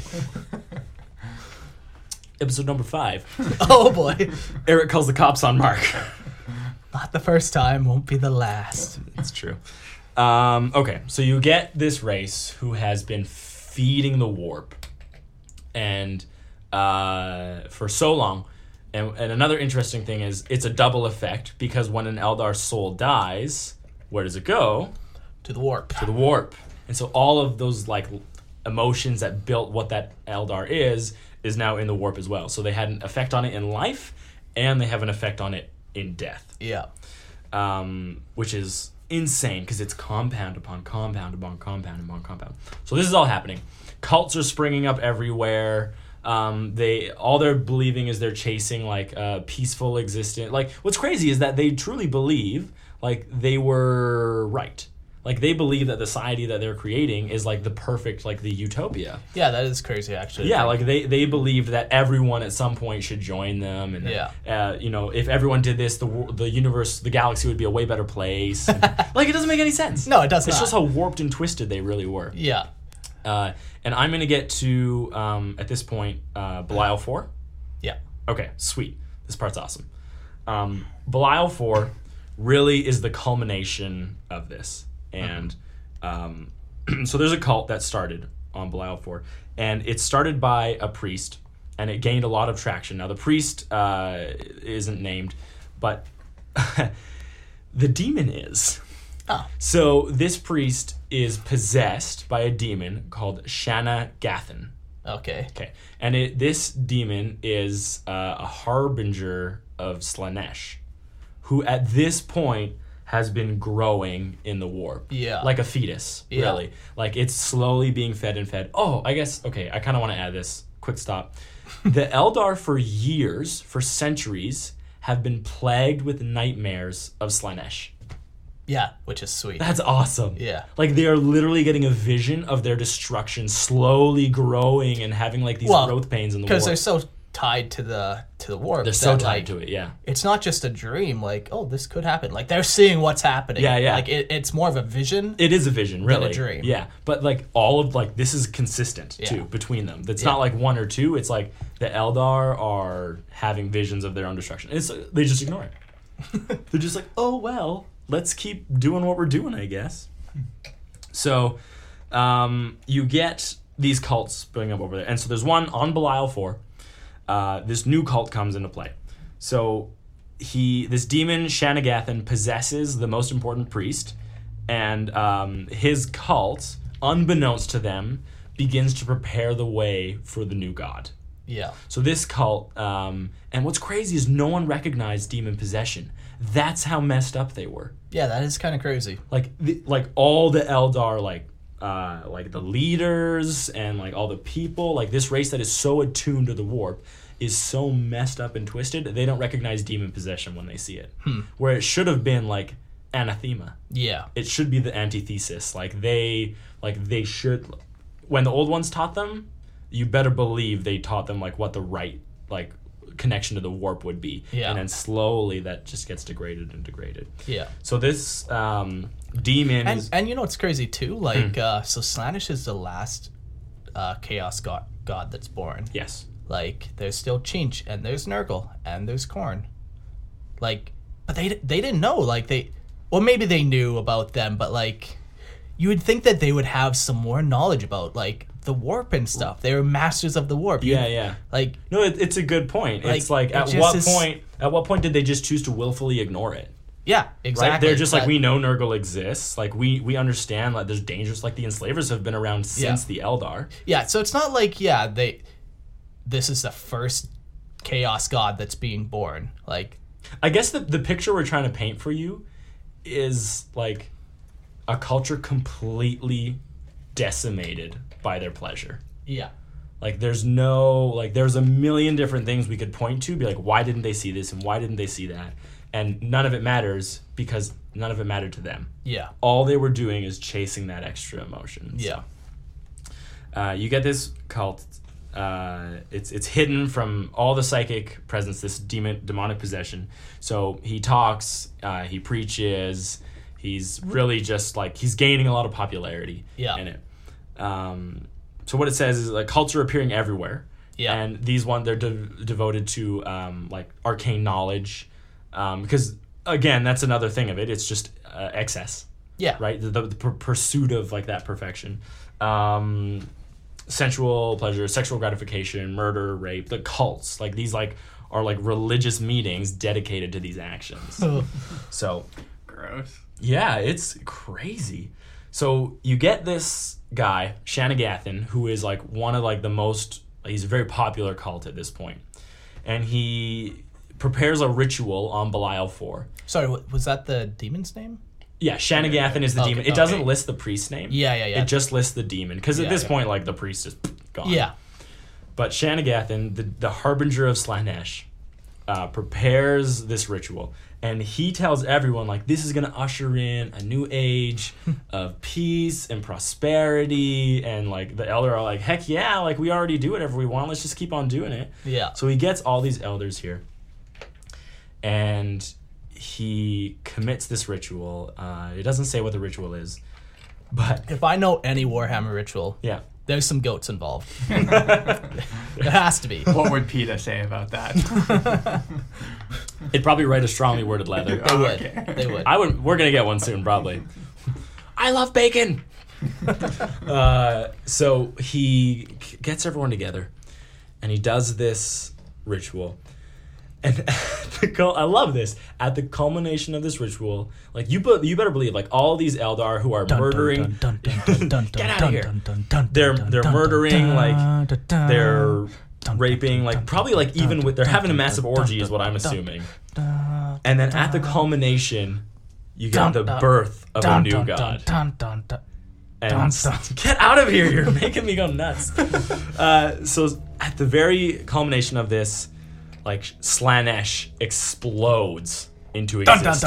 Episode number five.
Oh boy.
Eric calls the cops on Mark.
Not the first time, won't be the last.
It's true. Um, okay, so you get this race who has been feeding the warp, and uh, for so long. And, and another interesting thing is it's a double effect, because when an Eldar soul dies, where does it go?
To the warp.
To the warp. And so all of those like emotions that built what that Eldar is is now in the warp as well. So they had an effect on it in life, and they have an effect on it in death.
Yeah.
Um, which is insane, because it's compound upon compound upon compound upon compound. So this is all happening. Cults are springing up everywhere. Um, they all they're believing is they're chasing like a peaceful existence. Like what's crazy is that they truly believe like they were right. Like they believe that the society that they're creating is like the perfect, like the utopia.
Yeah, that is crazy actually.
Yeah, like they, they believed that everyone at some point should join them, and that, uh, you know, if everyone did this, the wo- the universe, the galaxy would be a way better place. And, like it doesn't make any sense.
No, it does
It's
not.
just how warped and twisted they really were.
Yeah.
Uh, and I'm gonna get to um, at this point uh, Belial four.
Yeah.
Okay, sweet. This part's awesome. Um, Belial four really is the culmination of this. And um, so there's a cult that started on Belial four, and it started by a priest, and it gained a lot of traction. Now, the priest uh, isn't named, but the demon is.
Oh.
So this priest is possessed by a demon called Shanna Gathan.
Okay.
Okay, and it, this demon is uh, a harbinger of Slaanesh, who at this point has been growing in the warp.
Yeah.
Like a fetus,
Yeah.
really. Like it's slowly being fed and fed. Oh, I guess, okay, I kind of want to add this. Quick stop. The Eldar for years, for centuries, have been plagued with nightmares of Slaanesh.
Yeah, which is sweet.
That's awesome.
Yeah.
Like they are literally getting a vision of their destruction slowly growing and having like these
Well,
growth pains in the
Because
warp.
they're so tied to the to the warp.
They're so
that,
tied
like,
to it, yeah.
It's not just a dream. Like, oh, this could happen. Like they're seeing what's happening.
Yeah, yeah.
Like it, it's more of a vision.
It is a vision, really.
a dream.
Yeah, but like all of like this is consistent
Yeah.
too between them. It's
Yeah.
not like one or two. It's like the Eldar are having visions of their own destruction. It's they just ignore it. They're just like, oh well, let's keep doing what we're doing, I guess. So, um, you get these cults springing up over there, and so there's one on Belial four. Uh, this new cult comes into play. So he, this demon Shanagathan, possesses the most important priest, and um, his cult, unbeknownst to them, begins to prepare the way for the new god.
Yeah.
So this cult, um, and what's crazy is no one recognized demon possession. That's how messed up they were.
Yeah, that is kind of crazy.
Like, the, like all the Eldar, like, uh, like the leaders and like all the people, like this race that is so attuned to the warp is so messed up and twisted. They don't recognize demon possession when they see it.
Hmm.
Where it should have been like anathema.
Yeah.
It should be the antithesis. Like they, like they should. When the old ones taught them, you better believe they taught them like what the right like connection to the warp would be.
Yeah.
And then slowly that just gets degraded and degraded.
Yeah.
So this um, demon
And
is,
and you know what's crazy too?
Hmm.
Like, uh, so Slaanesh is the last uh, chaos god god that's born.
yes.
Like, there's still Chinch, and there's Nurgle, and there's Khorne. Like, but they they didn't know. Like, they... Well, maybe they knew about them, but, like... You would think that they would have some more knowledge about, like, the warp and stuff. They were masters of the warp. You-
Yeah, yeah.
Like,
No, it, it's a good point. it's
Like,
like
it
at
just
what
is-
point? At what point did they just choose to willfully ignore it?
yeah, exactly.
Right? They're just like,
But-
we know Nurgle exists. Like we we understand like there's dangers. Like the enslavers have been around since
Yeah.
the Eldar.
Yeah, so it's not like, yeah, they... This is the first chaos god that's being born. Like,
I guess the the picture we're trying to paint for you is like a culture completely decimated by their pleasure.
yeah.
Like there's no like there's a million different things we could point to, be like, why didn't they see this and why didn't they see that? and none of it matters because none of it mattered to them.
Yeah.
All they were doing is chasing that extra emotion.
Yeah.
So, uh, you get this cult. Uh, it's it's hidden from all the psychic presence, this demon demonic possession. So he talks, uh, he preaches. He's really just like he's gaining a lot of popularity
Yeah.
in it. Um, so what it says is like culture appearing everywhere.
Yeah.
And these one they're de- devoted to um, like arcane knowledge, um, because again that's another thing of it. It's just uh, excess.
Yeah.
Right. The, the, the pur- pursuit of like that perfection. Um, sensual pleasure, sexual gratification, murder, rape, the cults, like these like are like religious meetings dedicated to these actions. So
Gross.
yeah, it's crazy. So you get this guy, Shanagathan, who is like one of like the most he's a very popular cult at this point. And he prepares a ritual on Belial four.
Sorry, wa- was that the demon's name?
Yeah, Shanagathan is the
Okay,
demon. It doesn't
okay.
list the priest's name.
Yeah, yeah, yeah.
It just lists the demon. Because at
Yeah,
this
yeah.
point, like, the priest is gone.
Yeah.
But Shanagathan, the, the harbinger of Slanesh, uh, prepares this ritual. And he tells everyone, like, this is going to usher in a new age of peace and prosperity. And, like, the elder are like, heck yeah, like, we already do whatever we want. Let's just keep on doing it.
Yeah.
So he gets all these elders here. And he commits this ritual. Uh, it doesn't say what the ritual is. But,
If I know any Warhammer ritual,
yeah.
there's some goats involved. There has to be.
What would PETA say about that?
It'd probably write a strongly worded letter.
They would.
Okay.
They would.
I would. We're gonna get one soon, probably. I love bacon. uh, so he c- gets everyone together, and he does this ritual. And at the cul- I love this. At the culmination of this ritual, like you, be- you better believe, like all these Eldar who are murdering, get out of here. They're they're murdering, like they're raping, like probably like even with they're having a massive orgy is what I'm assuming. And then at the culmination, you get the birth of a new god. And get out of here! You're making me go nuts. Uh, so at the very culmination of this, like Slanesh explodes into existence.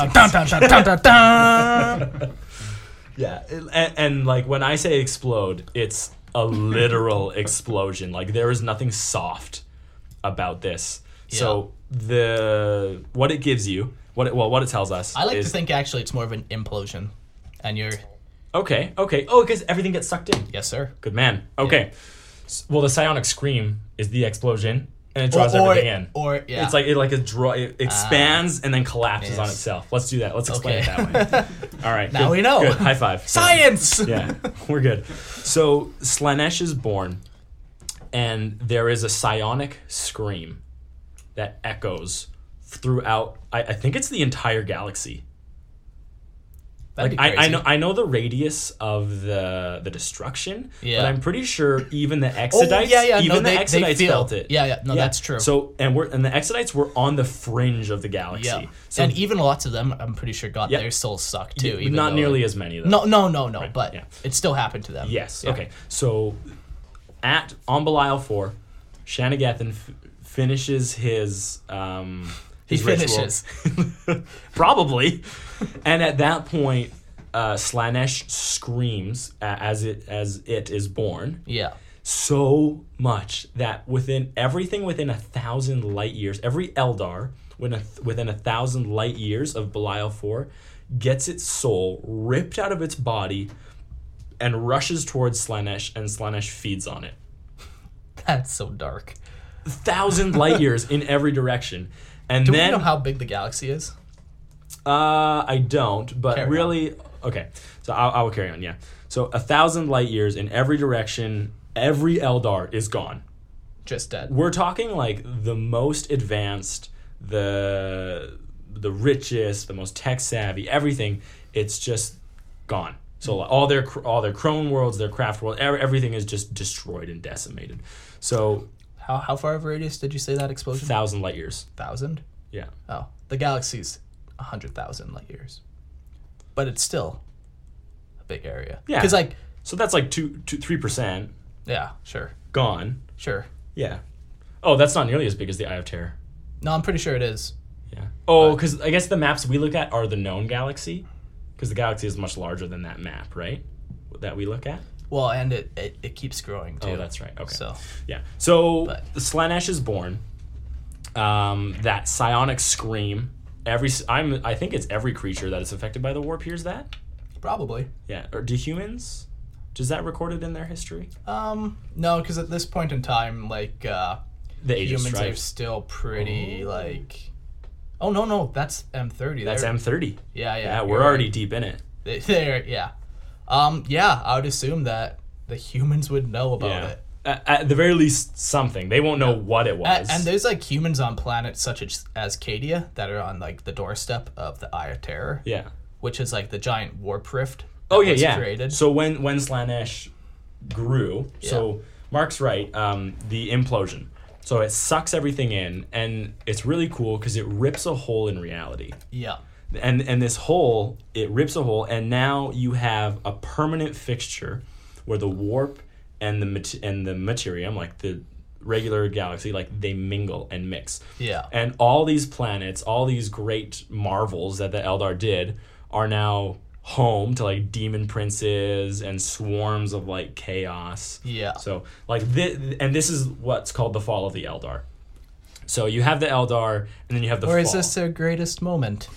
Yeah, it- and, and like when I say explode, it's a literal explosion. Like there is nothing soft about this. So the what it gives you, what it, well, what it tells us.
I like
is,
to think actually it's more of an implosion. And you're,
Okay, okay. Oh, because everything gets sucked in.
yes, sir.
Good man. Okay. S- Well, the psionic scream is the explosion, and it draws
or,
everything in.
Or, yeah.
It's like it like a draw. It expands and then collapses on
yes.
itself. Let's do that. Let's explain
Okay.
it that way. All right.
Now
good,
we know.
Good. High five.
Science!
Yeah, we're good. So Slanesh is born, and there is a psionic scream that echoes throughout. I, I think it's the entire galaxy.
That'd
Like
be
I, I
crazy.
know, I know the radius of the the destruction,
Yeah.
but I'm pretty sure even the Exodites,
Oh, yeah, yeah,
even
no,
the
they- they
Exodites
feel-
felt it.
yeah, yeah, no, that's true.
So and we're and the Exodites were on the fringe of the galaxy.
Yeah.
So
and even lots of them, I'm pretty sure, got
Yep.
their souls sucked too. Even
not
though,
nearly
like-
as many though.
No, no, no, no. But
yeah.
it still happened to them.
Yes.
Yeah.
Okay. So at on Belial four, Shanagathan f- finishes his um
He
his ritual.
finishes.
Probably. And at that point, uh, Slanesh screams a- as it as it is born
Yeah.
so much that within everything within a thousand light years, every Eldar within a, within a thousand light years of Belial four gets its soul ripped out of its body and rushes towards Slanesh, and Slanesh feeds on it.
That's so dark.
Thousand light years in every direction. And
Do
then
we know how big the galaxy is?
Uh, I don't, but
Carry
really, okay. So I'll, I will carry on. Yeah. So a thousand light years in every direction, every Eldar is gone.
Just dead.
We're talking like the most advanced, the the richest, the most tech savvy, everything. It's just gone. So like, all their cr- all their crone worlds, their craft world, ev- everything is just destroyed and decimated. So
How how far of a radius did you say that explosion?
thousand light years.
Thousand?
Yeah.
Oh, the galaxy's a hundred thousand light years, but it's still a big area.
Yeah.
Because like,
So that's like two, two, three percent
yeah, sure,
gone.
sure.
Yeah. Oh, that's not nearly as big as the Eye of Terror.
No, I'm pretty sure it is.
Yeah. Oh,
But-
because I guess the maps we look at are the known galaxy, because the galaxy is much larger than that map, right? That we look at.
Well, and it, it, it keeps growing too.
Oh, that's right. Okay.
So
Yeah. So
But-
the Slaanesh is born. Um, that psionic scream. Every s- I'm I think it's every creature that is affected by the warp hears that.
probably.
Yeah. Or do humans? Does that recorded in their history?
Um, no, because at this point in time, like uh,
The Age of
humans are
Strife.
still pretty like. Oh no no that's M thirty.
That's
They're-
M thirty.
Yeah yeah.
Yeah,
you're
we're
right.
already deep in it.
They- They're yeah. Um yeah, I would assume that the humans would know about
Yeah.
it.
At, at the very least, something. They won't know what it was.
And, and there's like humans on planets such as, as Cadia that are on like the doorstep of the Eye of Terror,
yeah.
which is like the giant warp rift.
Oh
that
yeah,
was
yeah.
Created.
So when when Slaanesh grew, so Mark's right. Um, the implosion. So it sucks everything in, and it's really cool because it rips a hole in reality.
yeah,
And and this hole, it rips a hole, and now you have a permanent fixture where the warp and the mat- and the materium, like the regular galaxy, like they mingle and mix.
yeah,
And all these planets, all these great marvels that the Eldar did, are now home to like demon princes and swarms of like chaos.
yeah.
So like this, and this is what's called the fall of the Eldar. So you have the Eldar, and then you have the
Or
fall.
is this their greatest moment?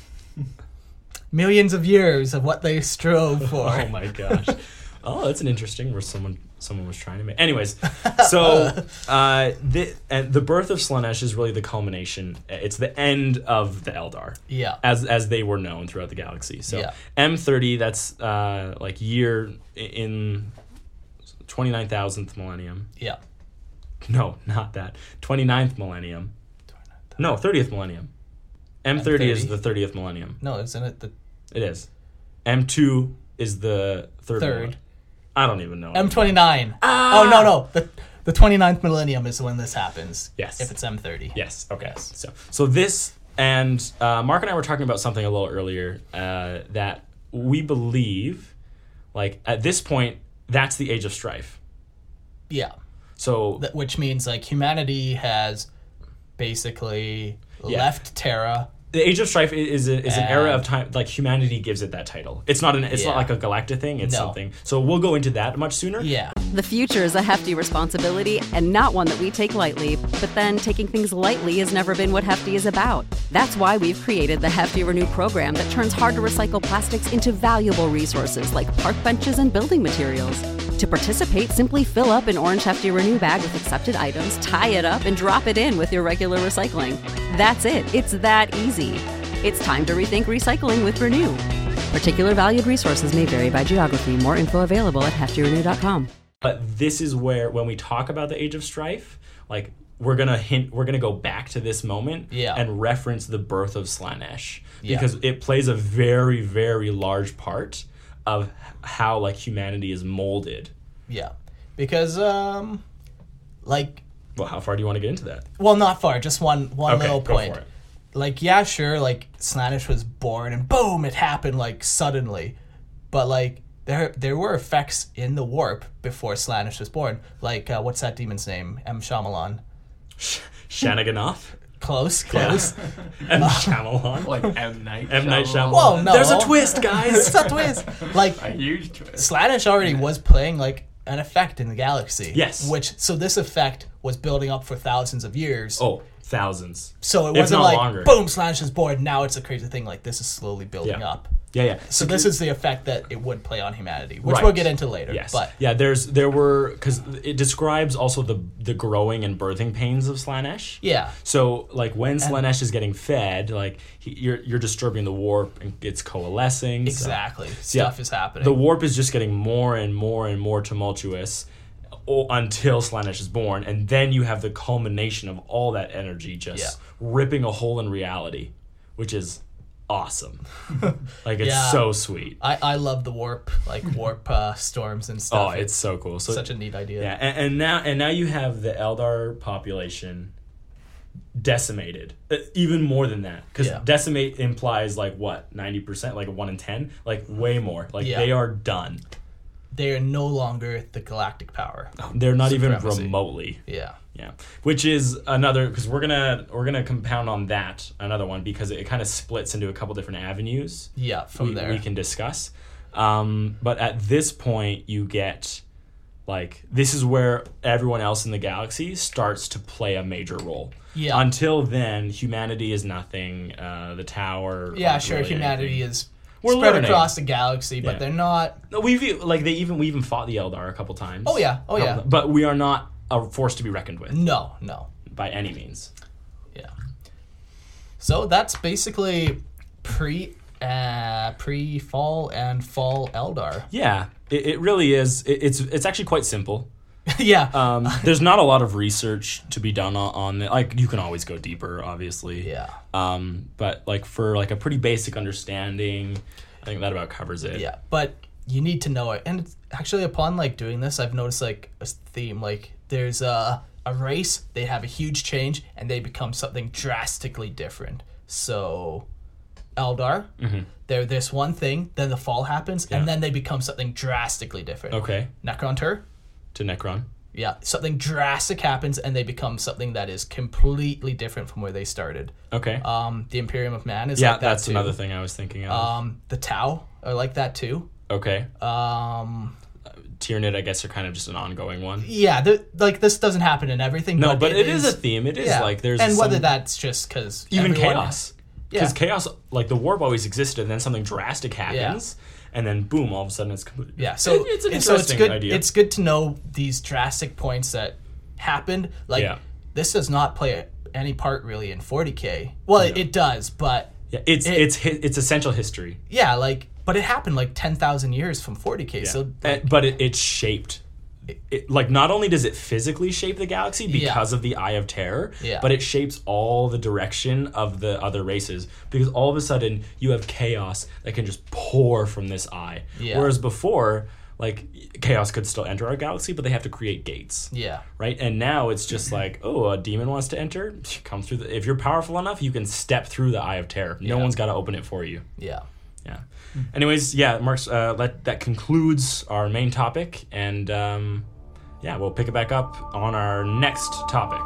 Millions of years of what they strove for.
Oh my gosh. Oh, that's an interesting where someone someone was trying to make. Anyways, so uh, the and the birth of Slaanesh is really the culmination. It's the end of the Eldar.
Yeah,
As as they were known throughout the galaxy. So
Yeah.
M thirty, that's uh, like year in twenty-nine thousandth millennium.
yeah.
No, not that. twenty-ninth millennium. No, thirtieth millennium. M thirty is
M thirty?
the thirtieth millennium.
No, isn't it the
It is. M two is the third.
Third.
millennium. I don't even know.
M twenty-nine?
Ah!
Oh no no the the twenty-ninth millennium is when this happens.
Yes.
If it's M thirty.
Yes. Okay.
Yes.
So so this and uh, Mark and I were talking about something a little earlier uh, that we believe, like at this point, that's the Age of Strife.
Yeah.
So
Th- which means like humanity has basically
Yeah.
left Terra.
the Age of Strife i- is a, is an era
And-
of time. Like humanity gives it that title. It's not an. It's not
Yeah.
like a galactic thing. It's
No.
something. So we'll go into that much sooner.
Yeah.
The future is a hefty responsibility and not one that we take lightly, but then taking things lightly has never been what Hefty is about. That's why we've created the Hefty Renew program that turns hard to recycle plastics into valuable resources like park benches and building materials. To participate, simply fill up an orange Hefty Renew bag with accepted items, tie it up, and drop it in with your regular recycling. That's it. It's that easy. It's time to rethink recycling with Renew. Particular valued resources may vary by geography. More info available at hefty renew dot com.
But this is where when we talk about the Age of Strife, like we're gonna hint, we're gonna go back to this moment
Yeah.
and reference the birth of Slaanesh
Yeah.
because it plays a very very large part of how like humanity is molded.
Yeah. Because um like
Well, how far do you want to get into that?
well not far, just one one
Okay,
little
go
point.
for it.
Like yeah, sure, like Slaanesh was born and boom, it happened like suddenly. But like there there were effects in the warp before Slaanesh was born. Like uh, what's that demon's name? M. Shyamalan.
Shanaganoth
Close, close.
and Shyamalan.
Like M. Night
M. Night Shyamalan.
Whoa, no.
There's a twist, guys.
It's a twist. Like
A huge twist.
Slaanesh already was playing like an effect in the galaxy.
Yes.
Which so this effect was building up for thousands of years.
Oh, thousands.
So it
if
wasn't
not
like
longer.
boom, Slaanesh is born. Now it's a crazy thing. Like this is slowly building
Yeah.
up.
Yeah, yeah.
So this is the effect that it would play on humanity, which
Right.
we'll get into later.
Yes.
But
yeah, there's there were because it describes also the the growing and birthing pains of Slaanesh.
yeah,
So like when Slaanesh is getting fed, like he, you're you're disturbing the warp and it's coalescing. so-
exactly.
Yeah.
Stuff is happening.
The warp is just getting more and more and more tumultuous o- until Slaanesh is born, and then you have the culmination of all that energy just
Yeah.
ripping a hole in reality, which is awesome. Like it's
Yeah.
so sweet.
I, I love the warp, like warp uh, storms and
Oh,
stuff.
it's so cool. So
such a neat idea.
yeah, and, and now and now you have the Eldar population decimated, Uh, even more than that, because
Yeah.
decimate implies like what ninety percent, like one in ten, like way more. Like
Yeah.
they are done.
They are no longer the galactic power.
They're not even
Supremacy.
remotely.
Yeah.
Yeah, which is another because we're gonna we're gonna compound on that another one because it, it kind of splits into a couple different avenues.
Yeah, from
we,
there
we can discuss. Um, but at this point, you get like this is where everyone else in the galaxy starts to play a major role.
Yeah.
Until then, humanity is nothing. Uh, the tower.
Yeah,
aren't
sure.
really
Humanity
anything.
is
We're
spread
learning.
across the galaxy, but
Yeah.
they're not.
No, we've e- like they even we even fought the Eldar a couple times.
Oh, yeah. Oh, yeah.
But we are not a force to be reckoned with
No, no.
by any means.
Yeah. So that's basically pre uh, pre fall and fall Eldar.
Yeah, it, it really is. It, it's it's actually quite simple.
yeah.
Um, there's not a lot of research to be done on, on it. Like you can always go deeper, obviously.
yeah.
Um, but like for like a pretty basic understanding, I think that about covers it.
Yeah. But you need to know it. And it's actually, upon like doing this, I've noticed like a theme. Like there's a a race, they have a huge change, and they become something drastically different. So, Eldar,
Mm-hmm.
they're this one thing, then the fall happens, and then they become something drastically different.
Okay.
Necrontur,
To Necron.
yeah, something drastic happens, and they become something that is completely different from where they started.
Okay.
Um, the Imperium of Man is
yeah,
like that
that's
too.
another thing I was thinking of.
Um, the Tau are like that too.
okay.
Um,
Tyranid, I guess, are kind of just an ongoing one.
yeah, the, like this doesn't happen in everything.
No,
but,
but it is a theme. It is
yeah.
like there's
and whether
some-
that's just because
even chaos. Because
Yeah.
chaos, like the warp always existed, and then something drastic happens, and then boom, all of a sudden it's complete.
Yeah, so
It- it's an
and so
interesting
it's good.
idea.
It's good to know these drastic points that happened. Like
Yeah.
this does not play any part really in forty K. Well, it, it does, but
yeah, it's
it-
it's hi- it's essential history.
yeah, like but it happened like ten thousand years from forty K. So
Uh, but it, it shaped. It, like not only does it physically shape the galaxy because of the Eye of Terror,
Yeah.
but it shapes all the direction of the other races because all of a sudden you have chaos that can just pour from this eye.
Yeah.
Whereas before, like chaos could still enter our galaxy, but they have to create gates.
yeah,
Right, and now it's just like, oh, a demon wants to enter. Come through. The, if you're powerful enough, you can step through the Eye of Terror. No
Yeah.
one's got to open it for you.
yeah.
Yeah. Anyways, yeah, Mark's. Uh, let that concludes our main topic, and um, yeah, we'll pick it back up on our next topic.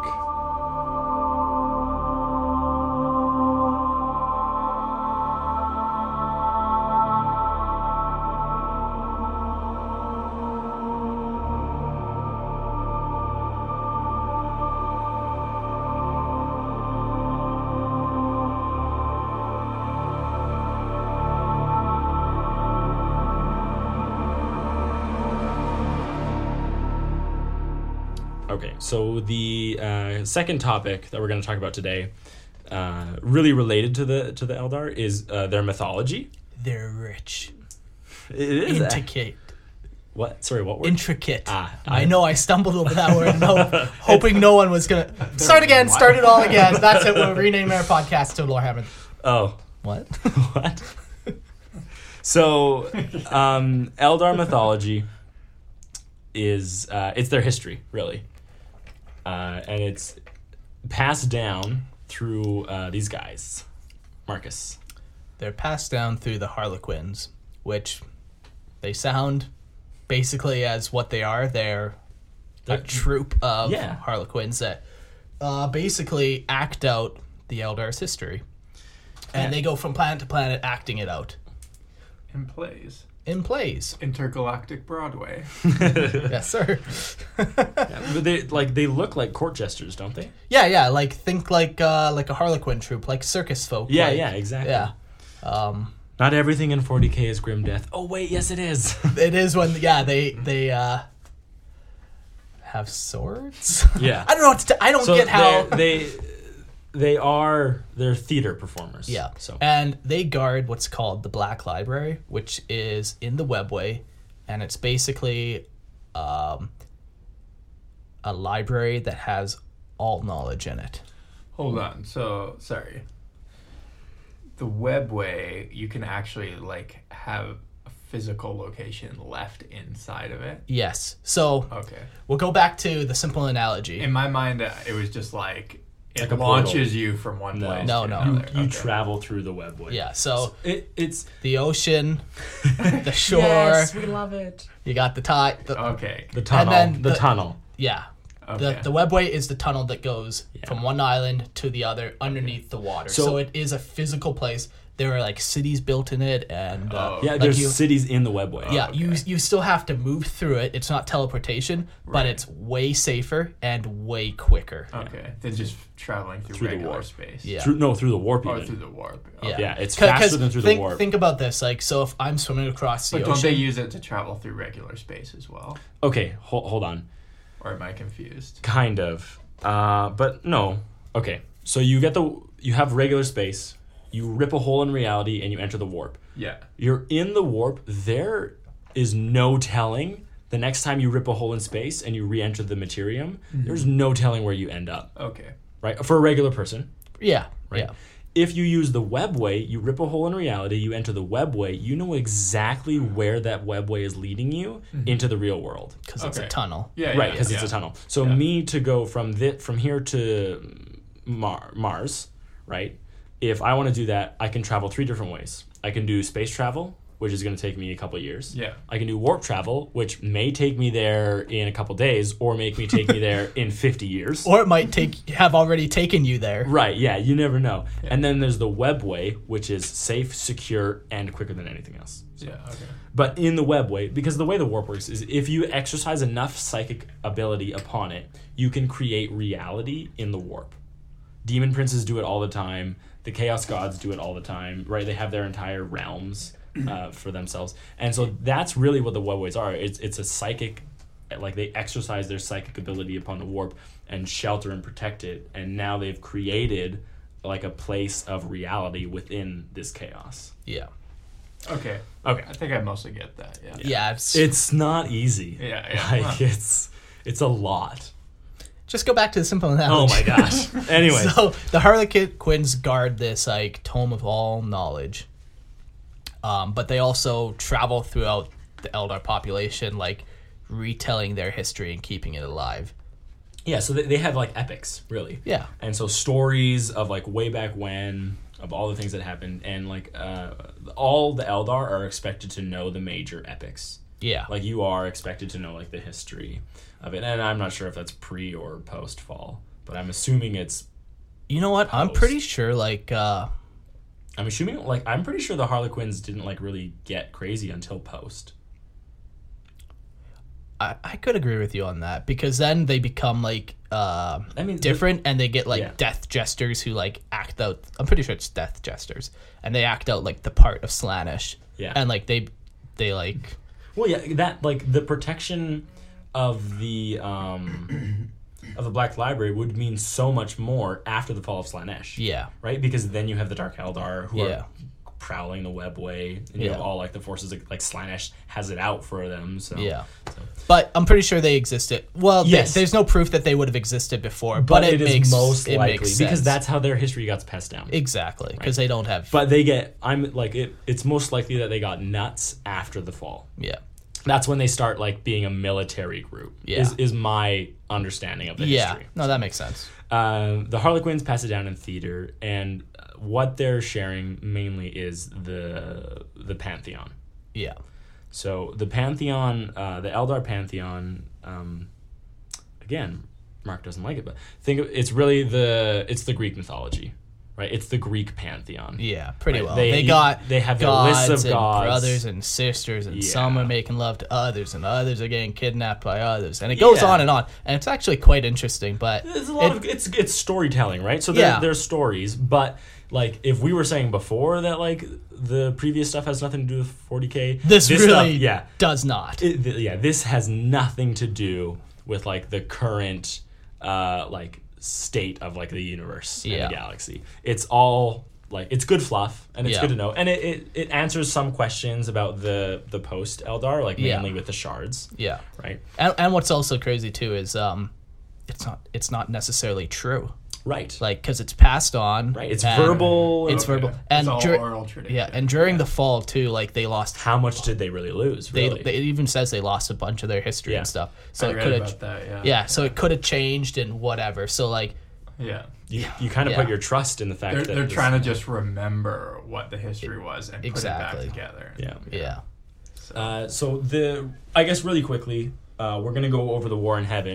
Okay, so the uh, second topic that we're going to talk about today, uh, really related to the to the Eldar, is uh, their mythology.
They're rich,
It is uh,
intricate,
what? Sorry, what word?
intricate.
Ah,
I know I stumbled over that word, and hope, hoping no one was gonna start again. Start it all again. That's it. We'll rename our podcast to Lorehammer.
Oh,
What?
what? So, um, Eldar mythology is uh, it's their history, really, uh, and it's passed down through uh, these guys, Marcus.
They're passed down through the Harlequins, which they sound basically as what they are. They're a troop of
Yeah.
Harlequins that uh, basically act out the Eldar's history. And
Yeah.
they go from planet to planet acting it out
In plays.
in plays.
Intergalactic Broadway.
Yes, sir.
Yeah, but they like they look like court jesters, don't they?
Yeah, yeah. Like think like uh, like a Harlequin troupe, like circus folk.
Yeah,
like-
yeah, exactly.
Yeah. Um,
Not everything in forty K is grim death. Oh wait, yes it is.
it is when yeah they they uh, have swords.
Yeah.
I don't know what to. T- I don't
So
get how
they they are they're theater performers.
Yeah.
So
And they guard what's called the Black Library, which is in the Webway, and it's basically um, a library that has all knowledge in it.
Hold on. So, sorry. The Webway, you can actually, like, have a physical location left inside of it.
Yes. So
Okay.
we'll go back to the simple analogy.
In my mind, uh, it was just like, it
Like a
launches
portal.
you from one
No.
place
No,
to
no.
another.
you
Okay.
travel through the webway.
Yeah. So
It it's
the ocean, the shore.
we love it.
You got the tide. The,
Okay.
The tunnel.
then
the,
the-
tunnel.
yeah. The
Okay.
the webway is the tunnel that goes
Yeah.
from one island to the other underneath the water.
So-
So, it is a physical place. There are like cities built in it, and uh,
Oh.
Yeah,
like
there's
you,
cities in the webway.
yeah,
okay.
you you still have to move through it. It's not teleportation, but
Right.
it's way safer and way quicker.
Okay. Than just traveling through,
Through the
regular
warp.
space.
Yeah.
Through, no, through the warp
Or
even.
through the warp.
Yeah.
Okay.
Yeah, it's
'Cause-
faster
'cause
than through
think,
the warp.
Think about this. Like, so if I'm swimming across the
But don't
ocean,
they use it to travel through regular space as well?
Okay, hold, hold on.
Or am I confused?
Kind of. Uh, but no. Okay. So you get the you have regular space. You rip a hole in reality and you enter the warp.
Yeah.
You're in the warp. There is no telling the next time you rip a hole in space and you re-enter the Materium. There's no telling where you end up.
Okay.
Right? For a regular person.
yeah,
Right?
yeah,
If you use the webway, you rip a hole in reality, you enter the webway, you know exactly where that webway is leading you into the real world.
because it's
Okay.
a tunnel.
Yeah.
Right,
yeah,
because
yeah.
it's a tunnel. So
Yeah.
me to go from thi- from here to Mar- Mars, right? If I want to do that, I can travel three different ways. I can do space travel, which is going to take me a couple years.
Yeah.
I can do warp travel, which may take me there in a couple days, or make me take me there in fifty years.
Or it might take have already taken you there.
Right, yeah, you never know. And then there's the webway, which is safe, secure, and quicker than anything else.
Yeah. Okay.
But in the webway, because the way the warp works is if you exercise enough psychic ability upon it, you can create reality in the warp. Demon princes do it all the time. The chaos gods do it all the time, right? They have their entire realms uh, for themselves. And so that's really what the webways are. It's it's a psychic, like they exercise their psychic ability upon the warp and shelter and protect it. And now they've created like a place of reality within this chaos.
Yeah,
Okay.
Okay.
I think I mostly get that. Yeah.
yeah. It's,
It's not easy.
Yeah, yeah.
Like it's it's a lot.
just go back to the simple analogy.
Oh my gosh. Anyway.
So the Harlequins guard this like tome of all knowledge, um, but they also travel throughout the Eldar population, like retelling their history and keeping it alive.
Yeah, so they, they have like epics, really.
Yeah.
And so stories of like way back when, of all the things that happened, and like uh, all the Eldar are expected to know the major epics.
Yeah,
Like you are expected to know like the history of it. And I'm not sure if that's pre or post fall, but I'm assuming it's
you know what? I'm
Post.
pretty sure like uh,
I'm assuming like I'm pretty sure the Harlequins didn't like really get crazy until post.
I, I could agree with you on that, because then they become like uh,
I mean, the-
different, and they get like
Yeah.
death jesters who like act out. I'm pretty sure it's death jesters, and they act out like the part of Slaanesh.
Yeah.
and like they they like
Well, yeah, that like the protection of the um of the Black Library would mean so much more after the fall of Slaanesh.
yeah
Right? Because then you have the Dark Eldar who
Yeah.
are prowling the webway, and you
Yeah.
have all like the forces like, like Slaanesh has it out for them. So
yeah.
so.
But I'm pretty sure they existed. Well, th-
Yes.
there's no proof that they would have existed before,
But,
but,
it is
makes
most
it
likely
makes
because
sense.
that's how their history got passed down.
exactly because they don't have.
But they get I'm like it. It's most likely that they got nuts after the fall.
yeah,
That's when they start like being a military group.
Yeah.
Is is my understanding of the
yeah.
history.
No, that makes sense.
Um, the Harlequins pass it down in theater, and what they're sharing mainly is the the pantheon.
Yeah,
So the pantheon, uh, the Eldar pantheon. Um, again, Mark doesn't like it, but think of, it's really the it's the Greek mythology, right? It's the Greek pantheon.
yeah, pretty
Right,
well.
they-
They, got
they have their
gods
lists of
and
gods.
brothers and sisters, and some
Yeah.
are making love to others, and others are getting kidnapped by others, and it goes
Yeah.
on and on, and it's actually quite interesting. But
It's a lot
it-
of it's it's storytelling, right? So there,
Yeah.
there's stories, but like if we were saying before that like the previous stuff has nothing to do with forty K,
this,
stuff,
really
yeah,
does not.
it, th- yeah, this has nothing to do with like the current uh like state of like the universe
Yeah.
and the galaxy. It's all like it's good fluff and it's
Yeah.
good to know, and it, it it answers some questions about the the post Eldar, like
Yeah.
mainly with the shards,
yeah,
right?
and, and what's also crazy too is um, it's not it's not necessarily true.
Right.
Like because it's passed on,
Right, it's
and
verbal.
It's
Okay.
verbal,
It's
and
all
dur-
oral tradition.
yeah, and during the fall too, like they lost.
How much did they really lose?
They,
Really?
they it even says they lost a bunch of their history
Yeah.
and stuff. So
I
it
read
could
about
have,
that. Yeah.
yeah. So it could have changed and whatever. So like,
Yeah.
you you kind of
Yeah.
put your trust in the fact
They're,
that
they're
this-
trying to just remember what the history was and
Exactly.
put it back together.
Yeah.
yeah,
Uh, so the I guess really quickly, uh, we're gonna go over the War in Heaven,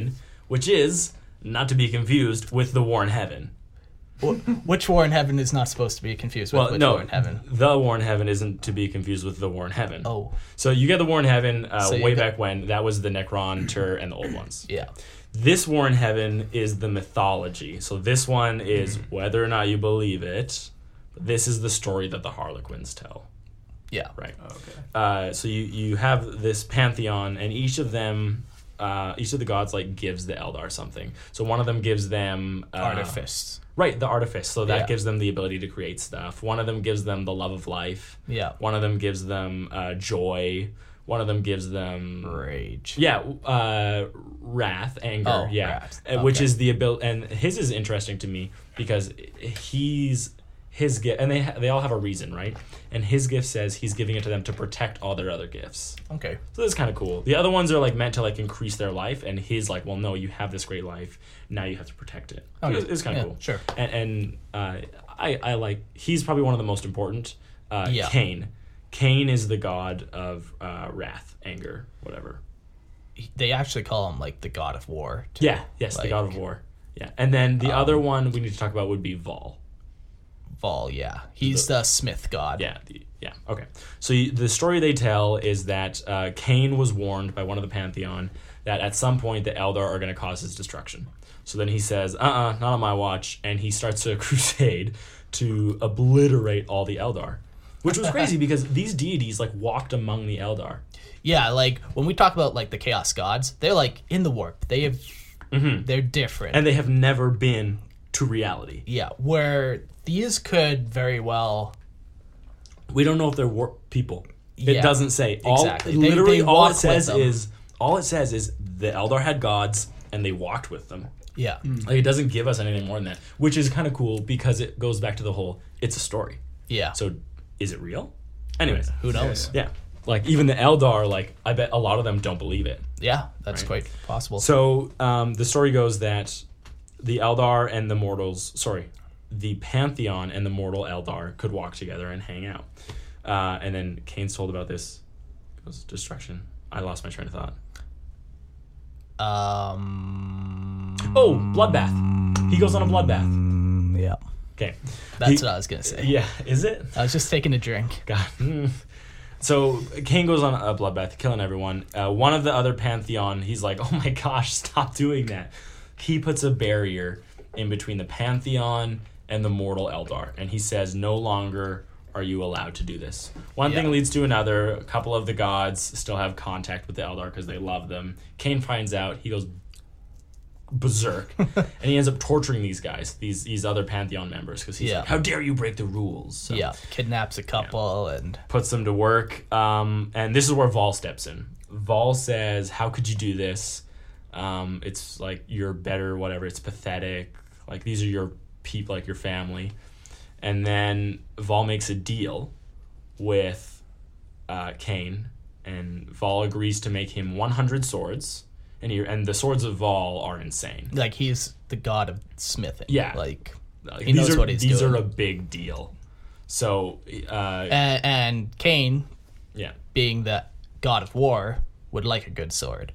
which is not to be confused with the war in heaven.
Wh- Which war in heaven is not supposed to be confused with
Well,
which
no,
war in heaven?
the war in heaven isn't to be confused with the war in heaven.
Oh,
So you get the war in heaven uh,
So you
way
got-
back when. That was the Necron-Tur and the old ones.
yeah.
This war in heaven is the mythology. So this one is whether or not you believe it. This is the story that the Harlequins tell.
Yeah.
Right.
Okay.
Uh, so you, you have this pantheon, and each of them, uh, each of the gods like gives the Eldar something. So one of them gives them uh,
Artifice.
Right, the artifice. So that
Yeah.
gives them the ability to create stuff. One of them gives them the love of life.
Yeah.
One of them gives them uh, joy. One of them gives them
Rage.
yeah, uh, wrath, anger,
Oh,
yeah,
wrath.
Uh, which
Okay.
is the ability. And his is interesting to me because he's his gift, and they ha- they all have a reason, right? And his gift says he's giving it to them to protect all their other gifts.
Okay.
So that's kind of cool. The other ones are like meant to like increase their life, and his like, well, no, you have this great life, now you have to protect it.
Okay.
It's, it's kind of
Yeah,
cool.
sure.
And, and uh, I I like he's probably one of the most important. Uh,
Yeah.
Cain. Cain is the god of uh, wrath, anger, whatever.
They actually call him like the god of war. Too.
Yeah, yes, the
Like,
god of war. Yeah, and then the
Um,
other one we need to talk about would be Vol.
Vol, yeah. He's the, smith god.
Yeah, the, yeah, okay. So you, the story they tell is that uh, Cain was warned by one of the Pantheon that at some point the Eldar are going to cause his destruction. So then he says, uh-uh, not on my watch, and he starts a crusade to obliterate all the Eldar. Which was crazy because these deities like walked among the Eldar.
Yeah, like when we talk about like the chaos gods, they're like in the warp. They have they're different.
And they have never been to reality.
yeah, where these could very well
We don't know if they're warp people. It
Yeah,
doesn't say. All,
exactly. They-
Literally,
they
all
walk
it
with
says
them.
is all it says is the Eldar had gods and they walked with them.
yeah.
Like it doesn't give us anything more than that, which is kind of cool because it goes back to the whole. It's a story.
Yeah.
So, is it real? Anyways,
who knows?
yeah. Like even the Eldar, like I bet a lot of them don't believe it.
Yeah, that's
Right.
quite possible.
So um, the story goes that the Eldar and the mortals, sorry, the Pantheon and the mortal Eldar could walk together and hang out. Uh, and then Cain's told about this. It was destruction. I lost my train of thought.
um
Oh, bloodbath. He goes on a bloodbath.
yeah.
Okay.
That's
He-
what I was going to say.
Yeah, is it?
I was just taking a drink.
God. Mm. So Cain goes on a bloodbath, killing everyone. Uh, one of the other Pantheon, he's like, oh my gosh, stop doing that. He puts a barrier in between the Pantheon and the mortal Eldar. And he says, no longer are you allowed to do this. One
Yeah.
thing leads to another. A couple of the gods still have contact with the Eldar because they love them. Cain finds out. He goes berserk. And he ends up torturing these guys, these these other Pantheon members, because he's
Yeah.
like, how dare you break the rules? So
Yeah, kidnaps a couple and
puts them to work. Um, and this is where Vol steps in. Vol says, how could you do this? Um, it's like, you're better, whatever. It's pathetic. Like, these are your people, like your family. And then Vol makes a deal with uh, Cain, and Vol agrees to make him one hundred swords. And, he, and the swords of Vol are insane.
like he's the god of smithing.
Yeah.
Like
Like,
he
these
knows
are,
what he's
these
doing.
are a big deal. So, uh,
and, and Cain,
yeah.
being the god of war, would like a good sword.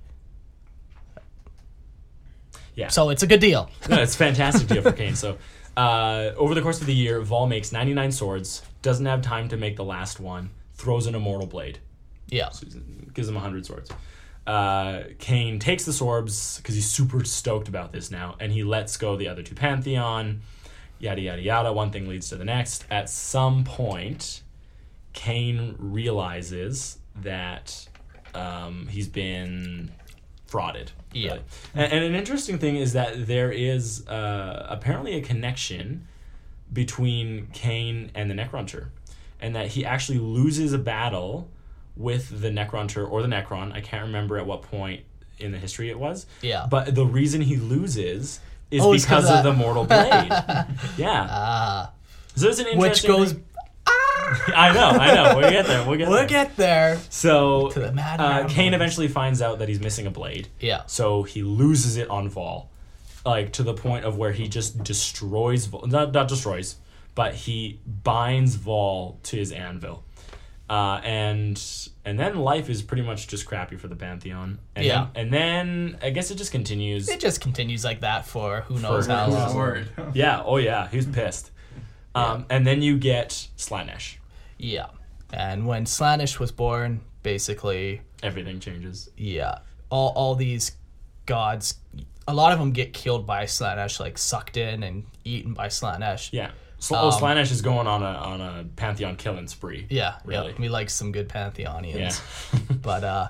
Yeah.
So it's a good deal.
No, it's a fantastic deal for Cain. So, uh, over the course of the year, Vol makes ninety-nine swords, doesn't have time to make the last one, throws an immortal blade,
Yeah.
gives him one hundred swords. Uh, Cain takes the swords because he's super stoked about this now, and he lets go the other two Pantheon, yada, yada, yada. One thing leads to the next. At some point, Cain realizes that um, he's been frauded.
Yeah.
really. And, and an interesting thing is that there is uh, apparently a connection between Cain and the Necron-Tur, and that he actually loses a battle with the Necron-Tur or the Necron. I can't remember at what point in the history it was.
Yeah.
But the reason he loses is
Oh, it's 'cause
because of
that-
the mortal blade. Yeah.
Ah.
So it's an
Which
interesting
goes.
thing. I know, I know. We'll get there. We'll get
We'll
there.
get there.
So
To the mad
uh,
Mad
Cain
Boys.
eventually finds out that he's missing a blade.
Yeah.
So he loses it on Vol, like to the point of where he just destroys Vol. Not not destroys, but he binds Vol to his anvil, Uh, and and then life is pretty much just crappy for the Pantheon. And
Yeah.
Then, and then I guess it just continues.
It just continues like that for who knows
For
how
who
long.
knows.
Word.
Yeah. Oh yeah. He was pissed. Um, and then you get Slaanesh.
Yeah. And when Slaanesh was born, basically,
Everything changes.
yeah, all all these gods, a lot of them get killed by Slaanesh, like sucked in and eaten by Slaanesh.
Yeah. So oh, Slaanesh is going on a on a Pantheon killing spree.
Yeah,
Really?
yeah, we like some good Pantheonians.
Yeah.
But uh,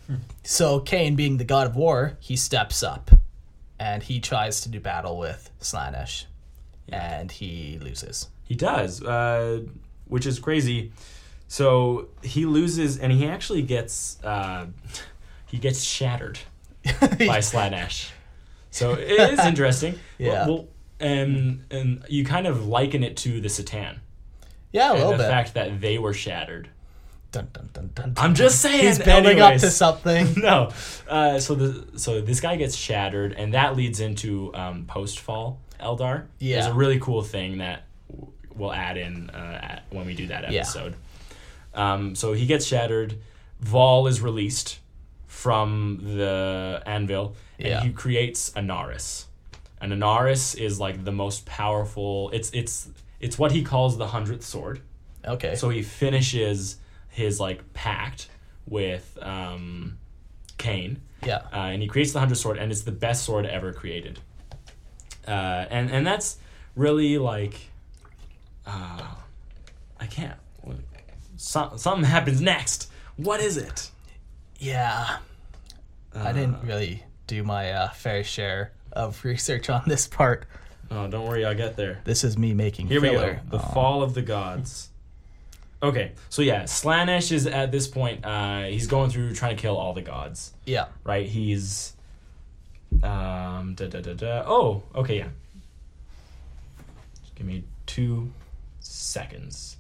so Cain, being the god of war, he steps up, and he tries to do battle with Slaanesh, and he loses.
He does, uh, which is crazy. So he loses, and he actually gets uh, he gets shattered by Slaanesh. So it is interesting.
Yeah.
Well, and and you kind of liken it to the Satan.
Yeah, a
And
little
the
bit.
fact that they were shattered.
Dun, dun, dun, dun, dun,
I'm just
dun.
saying.
He's building up
anyways.
to something.
No. Uh, so the so this guy gets shattered, and that leads into um, post fall Eldar.
Yeah.
There's a really cool thing that w- we'll add in uh, at, when we do that
Yeah.
episode. Um, so he gets shattered. Vol is released from the anvil, and
Yeah.
he creates Anaris. And Anaris is like the most powerful. It's it's it's what he calls the hundredth sword.
Okay.
So he finishes his like pact with um, Cain,
yeah.
uh, and he creates the hundred sword, and it's the best sword ever created. Uh, and and that's really like, uh, I can't. So, something happens next. What is it?
Yeah. I didn't really do my uh, fair share of research on this part.
Oh, don't worry, I'll get there.
This is me making
Here
filler.
we go. The
Oh.
fall of the gods. Okay, so yeah, Slaanesh is at this point. Uh, he's going through trying to kill all the gods.
Yeah.
Right? He's um da da da da. Oh, okay, yeah. Just give me two seconds.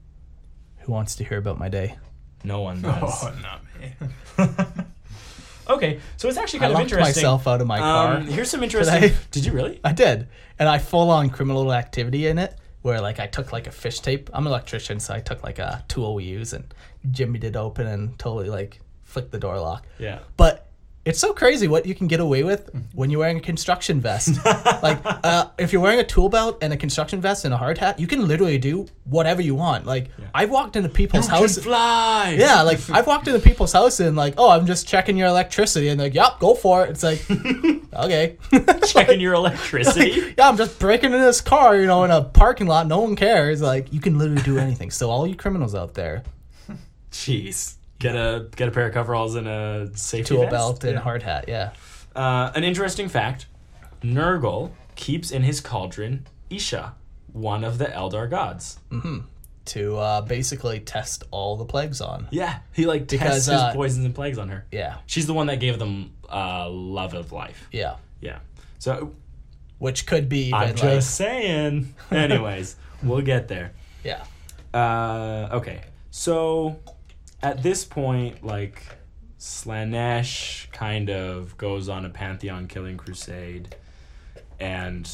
Who wants to hear about my day?
No one does.
Oh, not me.
Okay, so it's actually
I
kind of
locked
interesting.
myself out of my car.
Um, here's some interesting.
Today.
Did you really?
I did. And I full on criminal activity in it where like I took like a fish tape. I'm an electrician, so I took like a tool we use and jimmied it open and totally like flicked the door lock.
Yeah.
But it's so crazy what you can get away with when you're wearing a construction vest. Like, uh, if you're wearing a tool belt and a construction vest and a hard hat, you can literally do whatever you want. Like, I've walked into people's houses.
Fly.
Yeah, like I've walked into people's house and like, oh, I'm just checking your electricity, and like, yep, go for it. It's like, okay,
Checking your electricity.
yeah, I'm just breaking into this car, you know, in a parking lot. No one cares. Like, you can literally do anything. So all you criminals out there,
Jeez. Get a get a pair of coveralls and a safety
tool
vest.
belt and
Yeah.
a hard hat. Yeah.
Uh, an interesting fact: Nurgle keeps in his cauldron Isha, one of the Eldar gods.
To uh, basically test all the plagues on.
Yeah, he like
Because,
tests
uh,
his poisons and plagues on her.
Yeah.
She's the one that gave them uh, love of life.
Yeah.
Yeah. So
Which could be even
I'm
like,
just saying. Anyways, we'll get there.
yeah.
Uh, okay, so at this point, like, Slaanesh kind of goes on a Pantheon killing crusade, and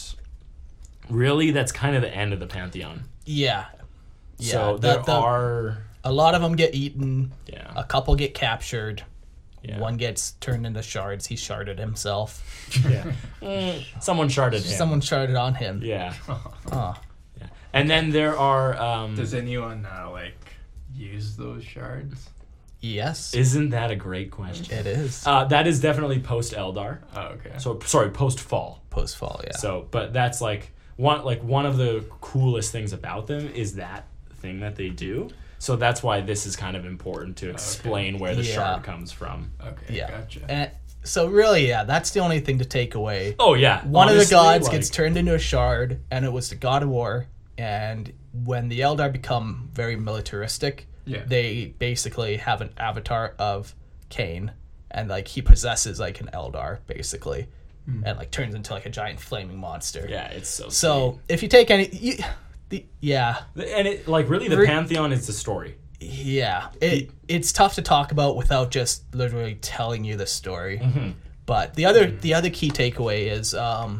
really that's kind of the end of the Pantheon.
Yeah. Yeah.
So
the-
there
the-
are,
a lot of them get eaten.
yeah,
A couple get captured.
yeah.
One gets turned into shards. He sharded himself.
yeah. Mm, someone sharded him.
Someone sharded on him.
yeah.
Oh.
yeah. And then there are, um,
Does anyone uh, like use those shards?
Yes.
isn't that a great question?
It is.
Uh, that is definitely post Eldar.
Oh, okay.
So sorry, post fall.
Post fall, yeah.
So, but that's like one like one of the coolest things about them is that thing that they do. So that's why this is kind of important to explain where the
Yeah.
shard comes from.
okay,
yeah.
gotcha.
And so really, yeah, that's the only thing to take away.
Oh yeah,
One
honestly,
of the gods
like-
gets turned into a shard, and it was the god of war. And when the Eldar become very militaristic,
Yeah.
they basically have an avatar of Cain, and like he possesses like an Eldar basically, and like turns into like a giant flaming monster.
Yeah, it's so.
So if you take any, you, the yeah,
sweet. and it like really the
Re-
Pantheon is the story.
yeah, it it's tough to talk about without just literally telling you the story.
Mm-hmm.
But the other the other key takeaway is, um,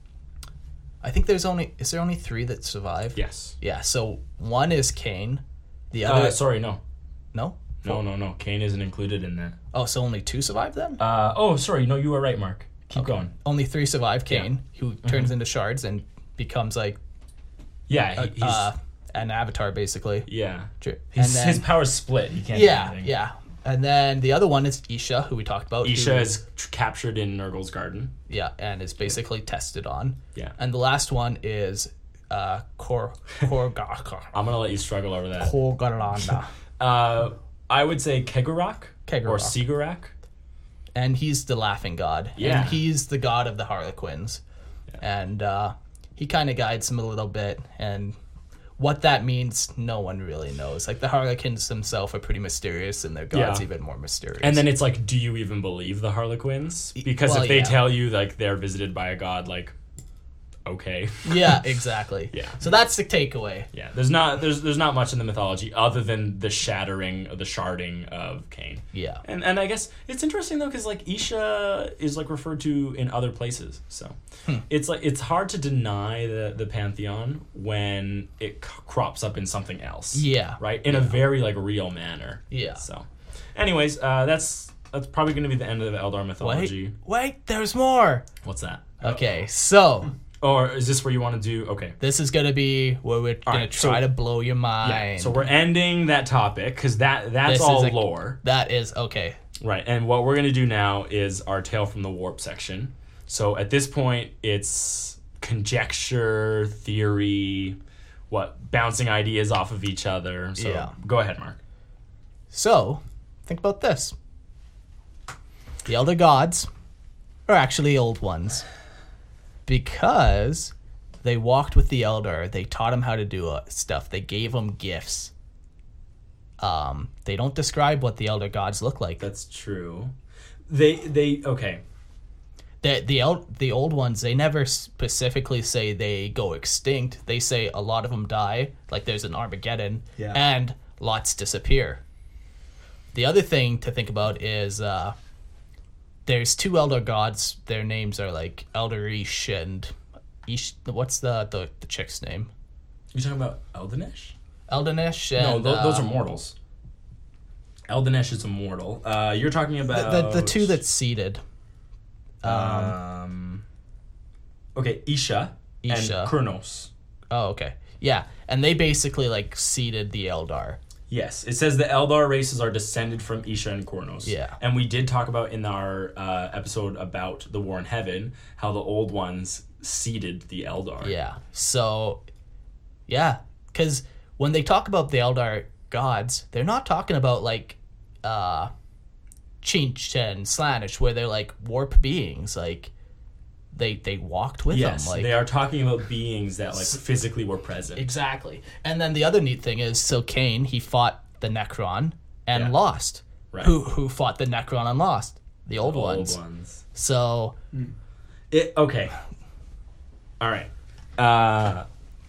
I think there's only is there only three that survive?
Yes.
Yeah. So one is Cain, the other
Uh, sorry, no.
No?
No, no, no. Cain isn't included in that.
Oh, so only two survive then?
Uh, oh, sorry. No, you were right, Mark. Keep
Okay.
going.
Only three survive Cain, who turns into shards and becomes like
Yeah, he, he's
uh, an avatar, basically.
yeah.
True.
His,
And then-
his power's split. He can't. do
Yeah,
anything.
yeah. And then the other one is Isha, who we talked about. who-
Isha is tr- captured in Nurgle's garden.
Yeah, and is basically tested on.
Yeah.
And the last one is uh, Kor Korga
I'm gonna let you struggle over that.
Korgalanda.
Uh, I would say Kegarak,
Kegarak.
or Sigarak.
And he's the laughing god.
Yeah.
And he's the god of the Harlequins. And uh, he kind of guides them a little bit. And what that means, no one really knows. Like, the Harlequins themselves are pretty mysterious, and their god's
Yeah.
even more mysterious.
And then it's like, do you even believe the Harlequins? Because
well,
if they
yeah.
tell you like they're visited by a god, like, okay.
yeah, exactly.
Yeah.
So that's the takeaway.
Yeah, there's not there's there's not much in the mythology other than the shattering, the sharding of Cain.
Yeah.
And and I guess it's interesting though because like Isha is like referred to in other places, so
Hmm.
it's like it's hard to deny the the pantheon when it c- crops up in something else.
Yeah.
Right, in a very like real manner.
Yeah.
So, anyways, uh, that's that's probably going to be the end of the Eldar mythology.
Wait, wait, there's more.
What's that?
Okay, so
Or is this where you want to do? Okay.
this is gonna be where we're gonna
right, so-
try to blow your mind.
Yeah. So we're ending that topic because that that's
This
all
is a-
lore.
That is okay.
Right, and what we're gonna do now is our Tale from the Warp section. So at this point, it's conjecture, theory, what bouncing ideas off of each other. So
Yeah.
go ahead, Mark.
So think about this: the elder gods are actually old ones because they walked with the elder. They taught him how to do uh, stuff. They gave him gifts. Um, they don't describe what the elder gods look like.
That's true. They they okay.
The the el- the old ones, they never specifically say they go extinct. They say a lot of them die, like there's an Armageddon,
Yeah.
and lots disappear. The other thing to think about is uh, there's two elder gods. Their names are like Elder Ish and Ish. What's the the, the chick's name?
You talking about Eldenesh?
Eldenish.
No,
And,
th- those
uh,
are mortals. Eldenesh is a mortal. Uh, you're talking about
the, the the two that's seated.
Um, okay, Isha,
Isha.
and Kurnos.
Oh, okay, yeah, and they basically like seeded the Eldar.
Yes, it says the Eldar races are descended from Isha and Kurnos.
Yeah.
And we did talk about in our uh, episode about the War in Heaven how the old ones seeded the Eldar.
Yeah. So, yeah, because when they talk about the Eldar gods, they're not talking about like uh, Chinch and Slaanesh, where they're like warp beings. Like they they walked with
Yes,
them. Like
they are talking about beings that like physically were present.
exactly. And then the other neat thing is, so Cain, he fought the Necron and
Yeah.
lost.
Right.
Who who fought the Necron and lost? The old
The
ones.
Old ones.
So
It, okay. All right. Uh,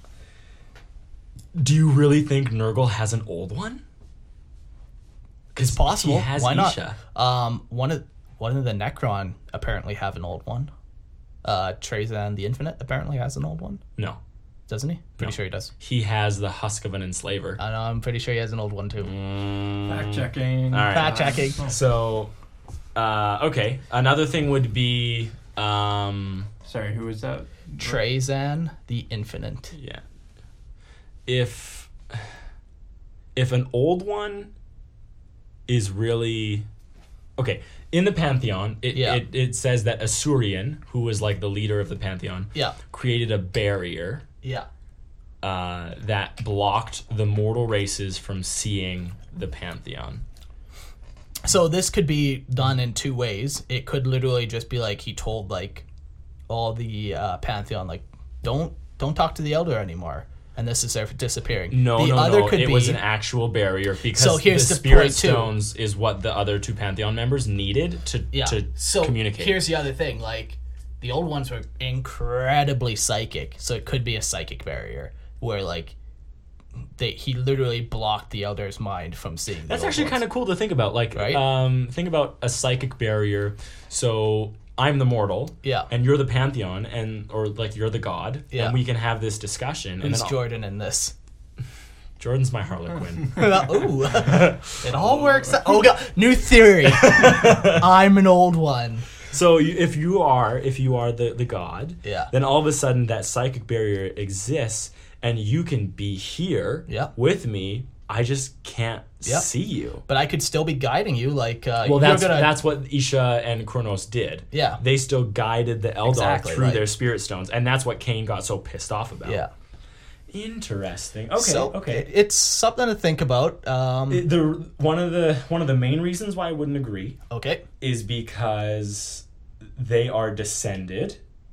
do you really think Nurgle has an old one?
it's possible.
He has
Why
Isha.
not? Um, one of one of the Necron apparently have an old one. Uh, Trazan the Infinite apparently has an old one,
No.
doesn't he? Pretty
No.
sure he does.
He has the husk of an enslaver.
I know. I'm pretty sure he has an old one too.
Fact checking.
All right.
Fact checking.
So, uh, okay. Another thing would be, um,
Sorry, who was that?
Trazan the Infinite.
yeah. If if an old one is really okay in the pantheon, it,
Yeah.
it it says that Asurion, who was like the leader of the pantheon,
Yeah.
created a barrier
Yeah.
uh, that blocked the mortal races from seeing the pantheon.
So this could be done in two ways. It could literally just be like he told like all the uh, Pantheon like don't don't talk to the Elder anymore, and this is their disappearing.
No,
the
no,
other
no.
could
It
be,
was an actual barrier because
So here's
the
the
spirit
point, too.
stones is what the other two pantheon members needed to
yeah.
to
so
communicate.
here's the other thing: like the old ones were incredibly psychic, so it could be a psychic barrier where like they he literally blocked the Elder's mind from seeing.
That's actually kind of cool to think about. Like,
Right?
um, think about a psychic barrier. So I'm the mortal,
Yeah.
and you're the pantheon, and or like you're the god,
Yeah.
and we can have this discussion. and
Who's
then I'll-
Jordan in this?
Jordan's my Harlequin.
Ooh, it all works out. Oh god, new theory. I'm an old one.
So you, if you are if you are the, the god,
Yeah.
then all of a sudden that psychic barrier exists, and you can be here
Yeah.
with me. I just can't
Yep.
see you.
But I could still be guiding you, like. Uh,
Well,
you're
that's
gonna,
that's what Isha and Kronos did.
Yeah.
They still guided the Eldar
Exactly,
through
like-
their spirit stones, and that's what Cain got so pissed off about.
Yeah.
Interesting. Okay.
So
okay.
it- it's something to think about. Um,
It- the one of the one of the main reasons why I wouldn't agree
okay.
is because they are descended,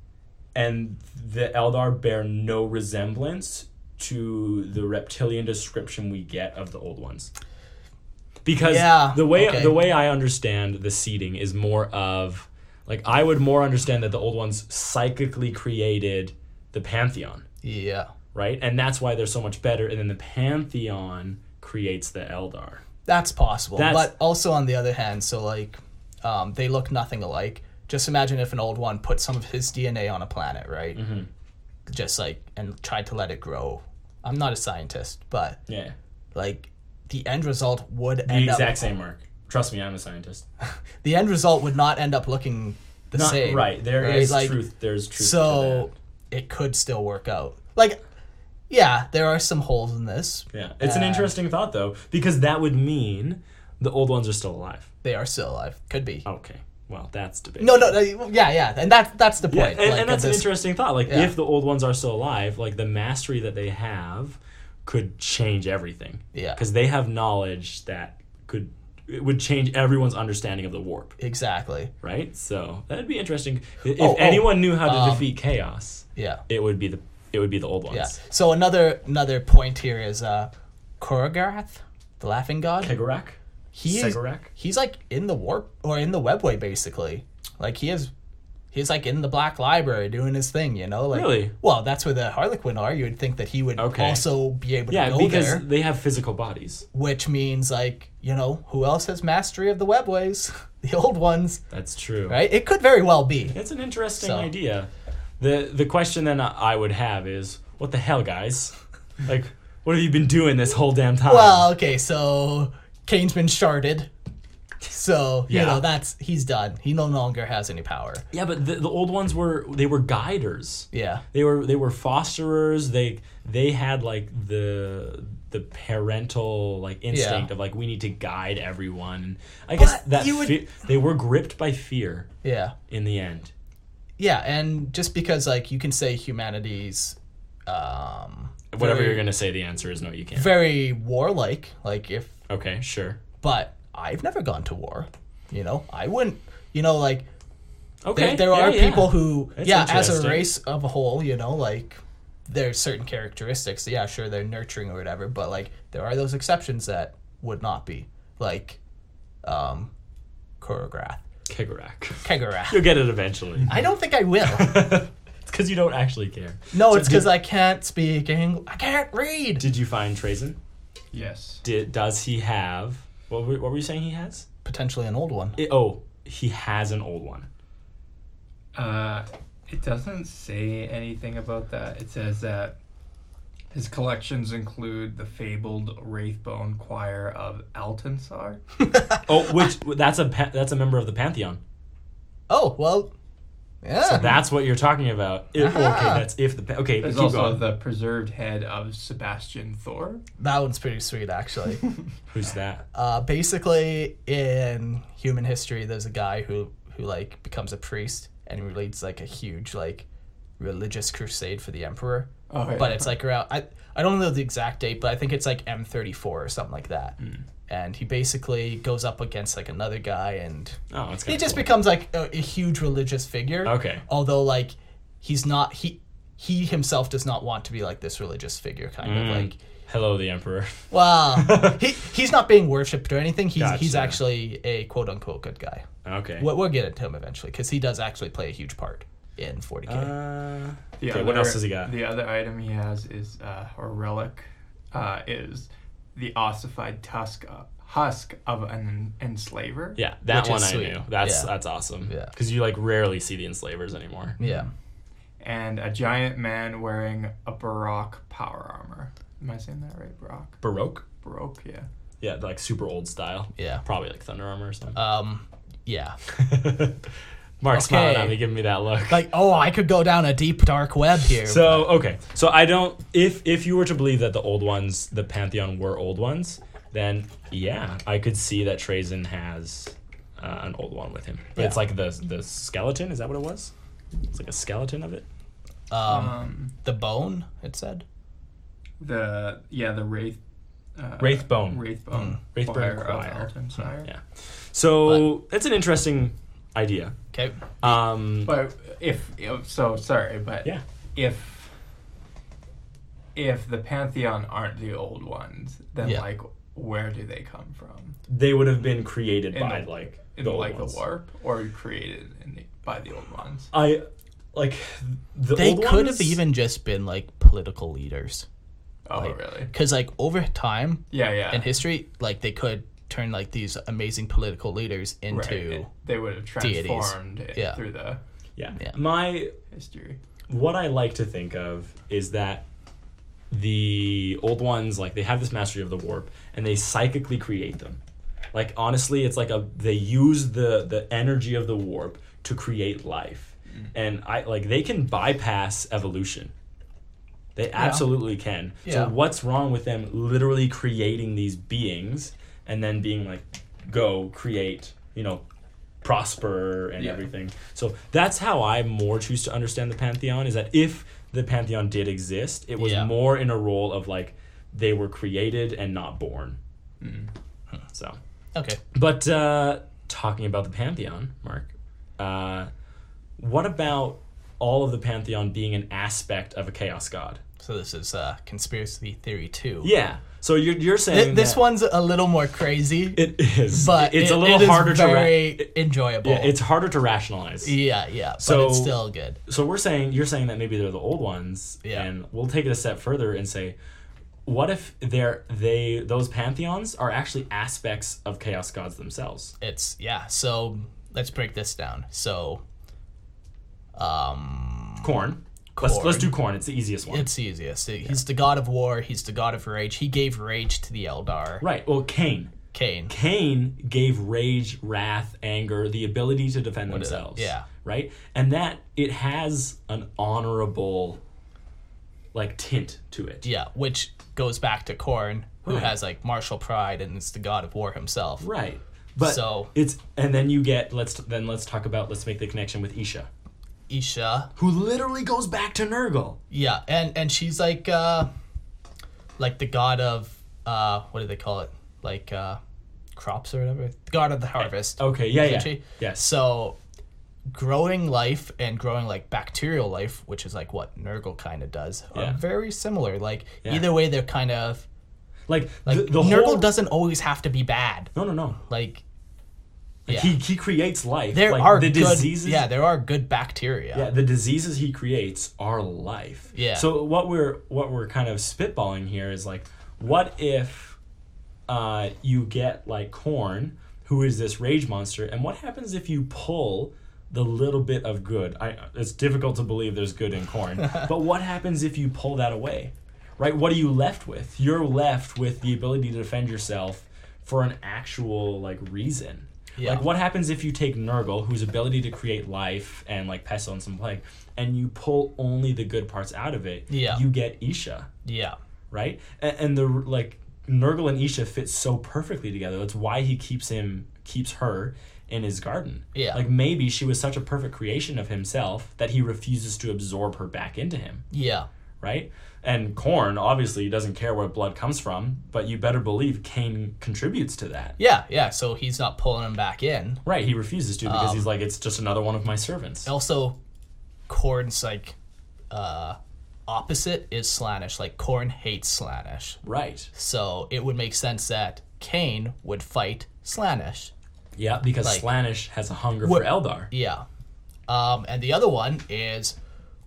and the Eldar bear no resemblance to the reptilian description we get of the old ones. Because
Yeah,
the way
okay.
the way I understand the seeding is more of like I would more understand that the old ones psychically created the pantheon,
Yeah.
right? And that's why they're so much better, and then the pantheon creates the Eldar.
That's possible.
That's-
But also on the other hand, so like um, they look nothing alike. Just imagine if an old one put some of his D N A on a planet, right? Mm-hmm. Just like, and tried to let it grow. I'm not a scientist, but
Yeah.
like the end result would
The
end
exact
up,
same mark. Trust me, I'm a scientist.
the end result would not end up looking the
Not,
same.
right. There is
right? Like,
truth. There's truth.
So
to
it could still work out. Like, yeah, there are some holes in this.
that. Yeah. It's an
Uh,
interesting thought though, because that would mean the old ones are still alive.
They are still alive. Could be.
Okay. Well, that's debatable.
No, no, no, yeah, yeah, and that that's the
Yeah,
point.
and,
like,
and that's
of
an
this-
interesting thought. Like,
Yeah.
if the old ones are still alive, like the mastery that they have could change everything.
Yeah.
Because they have knowledge that could it would change everyone's understanding of the warp,
Exactly.
right? So that'd be interesting. If
Oh, oh,
anyone knew how to
um,
defeat chaos,
Yeah.
it would be the it would be the old ones.
Yeah. So another another point here is uh Korogarath, the laughing god.
Kegarak,
He's
Segarak?
he's like in the warp or in the webway basically. Like he is he's like in the Black Library doing his thing, you know? Like
Really?
Well, that's where the Harlequin are. You would think that he would
Okay.
also be able to
Yeah,
go
because
there.
they have physical bodies.
Which means like, you know, who else has mastery of the webways? The old ones.
That's true.
Right? It could very well be.
It's an interesting
So.
idea. The the question then I would have is, what the hell, guys? Like, what have you been doing this whole damn time?
Well, okay, so Kane's been sharded. So, you
Yeah.
know, that's he's done. He no longer has any power.
yeah, but the, the old ones were they were guiders.
Yeah.
They were they were fosterers. They they had like the the parental like instinct
Yeah.
of like we need to guide everyone. I guess
But
that
you would-
fe- they were gripped by fear
Yeah.
in the end.
Yeah, and just because like you can say humanity's um
Whatever
very,
you're gonna say, the answer is no. You can't.
very warlike, like if
Okay, sure.
but I've never gone to war. You know, I wouldn't you know, like
Okay,
there, there
yeah,
are
yeah.
people who
That's
yeah, as a
interesting.
race of a whole, you know, like there's certain characteristics. Yeah, sure they're nurturing or whatever, but like there are those exceptions that would not be. Like um Choreograph.
Kegarak.
Kegarath.
You'll get it eventually.
I don't think I will.
It's because you don't actually care.
No,
So
it's because
did-
I can't speak English. I can't read.
Did you find Trazen?
Yes.
Did does he have what were, what were you saying he has?
Potentially an old one.
It, oh, he has an old one.
Uh, it doesn't say anything about that. It says that his collections include the fabled Wraithbone Choir of Altensar.
Oh, which that's a pa- that's a member of the Pantheon.
Oh well, yeah.
So that's what you're talking about. If, okay,
Aha.
that's if the pa- okay.
There's
keep
also
going.
the preserved head of Sebastian Thor.
That one's pretty sweet, actually.
Who's that?
uh, basically, in human history, there's a guy who who like becomes a priest and he leads like a huge like religious crusade for the emperor.
Oh, yeah.
But it's like around I I don't know the exact date, but I think it's like M thirty-four or something like that.
Hmm.
And he basically goes up against like another guy and
Oh, it's
he
kinda
just
cool.
becomes like a, a huge religious figure.
Okay.
Although like he's not he he himself does not want to be like this religious figure kind
Mm.
of like
Hello, the Emperor.
well he he's not being worshipped or anything. He's he's
Gotcha.
actually a quote unquote good guy.
Okay.
We'll, we'll get into him eventually because he does actually play a huge part in forty K.
Uh,
The
okay,
other,
what else does he got?
The other item he has is uh, a relic, uh, is the ossified tusk, uh, husk of an enslaver.
Yeah, that
Which
one
is
I
sweet.
knew. That's
Yeah.
that's awesome.
Yeah.
Because you like rarely see the enslavers anymore.
Yeah.
And a giant man wearing a Baroque power armor. Am I saying that right? Brock.
Baroque.
Baroque, yeah.
Yeah, like super old style.
Yeah.
Probably like Thunder Armor or something.
Um, yeah.
Mark's
okay.
smiling at me, giving me that look.
Like, oh, I could go down a deep dark web here.
So okay, so I don't. If if you were to believe that the old ones, the Pantheon, were old ones, then yeah, I could see that Trazyn has uh, an old one with him. But
Yeah.
it's like the the skeleton. Is that what it was? It's like a skeleton of it.
um,
Um,
the bone, it said.
the yeah the wraith. Uh,
Wraithbone.
Wraithbone.
Wraithbone
Choir
Choir.
of Altonsire.
Yeah. So it's an interesting idea.
Okay.
Um,
But if, if so, sorry, but
yeah.
if if the Pantheon aren't the old ones, then
Yeah.
like where do they come from?
They would have been created
In
by
the-
like
In
the old
like
ones.
the warp, or created in the, by the old ones?
I like the
They
old
could
ones,
have even just been like political leaders.
Oh,
Like,
really?
Because like over time
Yeah, yeah.
in history, like they could turn like these amazing political leaders into
Right. They would have
deities.
transformed it
Yeah.
through the
Yeah.
Yeah.
My
history.
what I like to think of is that the old ones, like, they have this mastery of the warp and they psychically create them. Like, honestly, it's like a they use the the energy of the warp to create life. And I like they can bypass evolution. They absolutely can.
Yeah.
So what's wrong with them literally creating these beings and then being like, go create, you know, prosper and
Yeah.
everything. So that's how I more choose to understand the Pantheon, is that if the Pantheon did exist, it was
Yeah.
more in a role of like they were created and not born. So,
okay.
but uh, talking about the Pantheon, Mark, uh, what about all of the Pantheon being an aspect of a chaos god?
So this is uh, conspiracy theory two.
Yeah. So you're you're saying
Th- this
that
one's a little more crazy,
it is,
but
it's
it-
a little
it is
harder to ra-
very
it-
enjoyable.
yeah, it's harder to rationalize.
yeah, yeah, but
So-
it's still good.
So we're saying you're saying that maybe they're the old ones,
Yeah.
and we'll take it a step further and say, what if they're they those pantheons are actually aspects of chaos gods themselves?
It's yeah. So let's break this down. So, um,
Corn. Let's
Corn.
let's do corn. It's the easiest one.
it's the easiest. He's the god of war. He's the god of rage. He gave rage to the Eldar.
right. Well, Cain.
Cain.
Cain gave rage, wrath, anger, the ability to defend
What is it?
themselves.
Yeah.
Right? And that it has an honorable like tint to it.
Yeah, which goes back to Korn, who
Right.
has like martial pride and is the god of war himself.
Right. But
So-
it's and then you get let's then let's talk about let's make the connection with Isha,
Isha.
who literally goes back to Nurgle.
Yeah, and and she's like uh like the god of uh what do they call it? Like uh crops or whatever. The god of the harvest.
Okay, yeah, yeah.
isn't she?
Yes.
So growing life and growing like bacterial life, which is like what Nurgle kind of does,
Yeah.
are very similar. Like
Yeah.
either way they're kind of
Like,
like
the, the
Nurgle
whole
doesn't always have to be bad.
No, no, no.
Like
Like,
yeah.
He he creates life.
there
like,
are
the
good
diseases.
yeah, there are good bacteria.
Yeah, the diseases he creates are life.
Yeah.
So what we're what we're kind of spitballing here is like, what if uh, you get like Korn, who is this rage monster, and what happens if you pull the little bit of good? I it's difficult to believe there's good in Korn, but what happens if you pull that away? Right? What are you left with? You're left with the ability to defend yourself for an actual like reason.
Yeah.
Like, what happens if you take Nurgle, whose ability to create life and like pestilence and plague, and you pull only the good parts out of it?
Yeah.
You get Isha,
Yeah.
right? And, and the like Nurgle and Isha fit so perfectly together. That's why he keeps him keeps her in his garden.
Yeah.
Like maybe she was such a perfect creation of himself that he refuses to absorb her back into him.
Yeah.
Right? And Korn obviously doesn't care where blood comes from, but you better believe Cain contributes to that.
Yeah, yeah. So he's not pulling him back in.
Right, he refuses to because
Um,
he's like, it's just another one of my servants.
Also, Korn's like uh, opposite is Slaanesh. Like Korn hates Slaanesh,
Right.
so it would make sense that Cain would fight Slaanesh.
Yeah, because
Like-
Slaanesh has a hunger
What-
for Eldar.
Yeah. Um, and the other one is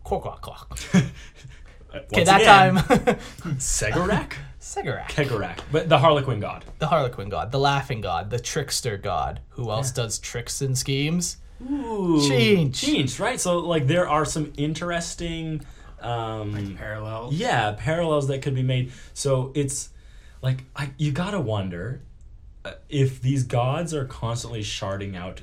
Korkwak. Okay,
Once
that
again,
time
Segarak?
Segarak,
Kegarak. But the Harlequin god.
the Harlequin god, the laughing god, the trickster god. Who else does tricks and schemes?
Ooh.
Change.
Change, right? So, like, there are some interesting um,
Like parallels.
yeah, parallels that could be made. So it's like I, you gotta wonder uh, if these gods are constantly sharding out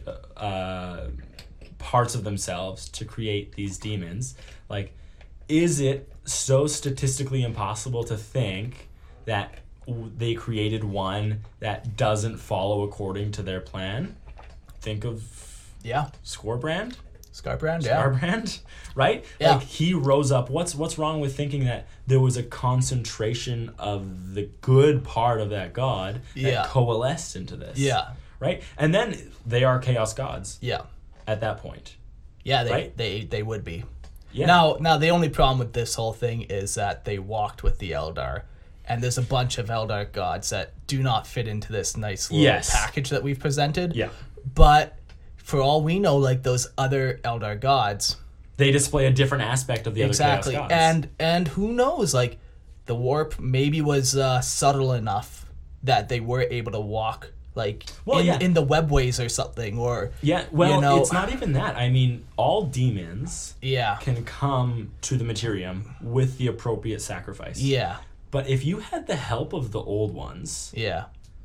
uh, parts of themselves to create these demons. Like, is it so statistically impossible to think that w- they created one that doesn't follow according to their plan? Think of
Yeah.
Scorbrand.
Scarbrand, yeah.
Scarbrand, right?
Yeah.
Like he rose up. What's what's wrong with thinking that there was a concentration of the good part of that god that
Yeah.
coalesced into this?
Yeah.
Right? And then they are chaos gods
Yeah.
at that point.
Yeah, they,
Right?
they they would be.
Yeah.
Now, now the only problem with this whole thing is that they walked with the Eldar, and there's a bunch of Eldar gods that do not fit into this nice little
Yes.
package that we've presented.
Yeah.
But for all we know, like those other Eldar gods,
They display a different aspect of the
exactly,
other chaos gods.
and and who knows, like the warp maybe was uh, subtle enough that they were able to walk like
Well,
in,
yeah.
in the webways or something, or
yeah, well,
you know,
it's not even that. I mean, all demons
yeah,
can come to the Materium with the appropriate sacrifice.
yeah,
But if you had the help of the old ones,
yeah,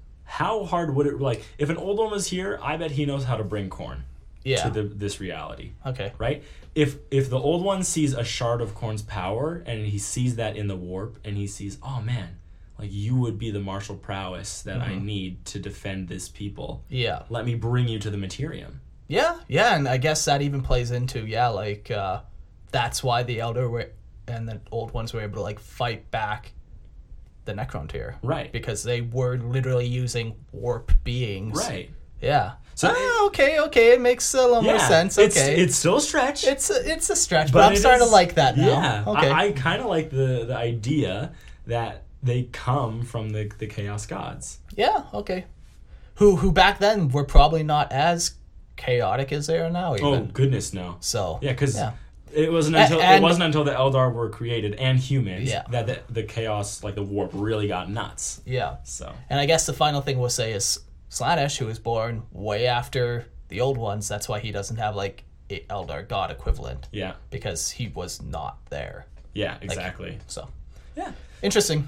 how hard would it, like, if an old one was here, I bet he knows how to bring corn
yeah.
to the, this reality,
Okay.
right? If if the old one sees a shard of corn's power and he sees that in the warp and he sees, oh man, like you would be the martial prowess that I need to defend this people.
Yeah.
Let me bring you to the Materium.
Yeah, yeah, and I guess that even plays into, yeah, like, uh, that's why the Elder were, and the old ones were able to, like, fight back the Necrontyr.
Right.
Because they were literally using warp beings.
Right.
Yeah.
So
So,
it-
ah, okay, okay, it makes a little more sense, okay.
It's, it's still a stretch.
It's a, it's a stretch, but, I'm
it
starting
is-
to like that now.
Yeah,
Okay.
I, I kind of like the the idea that they come from the the chaos gods.
yeah, okay. Who who back then were probably not as chaotic as they are now, even.
Oh goodness, no.
So
Yeah, because
yeah.
it wasn't
A-
until it
and-
wasn't until the Eldar were created and humans
Yeah.
that the, the chaos, like the warp, really got nuts.
Yeah.
So
And I guess the final thing we'll say is Slaanesh, who was born way after the old ones, that's why he doesn't have like a Eldar god equivalent,
yeah,
because he was not there.
yeah, exactly.
So
yeah,
interesting.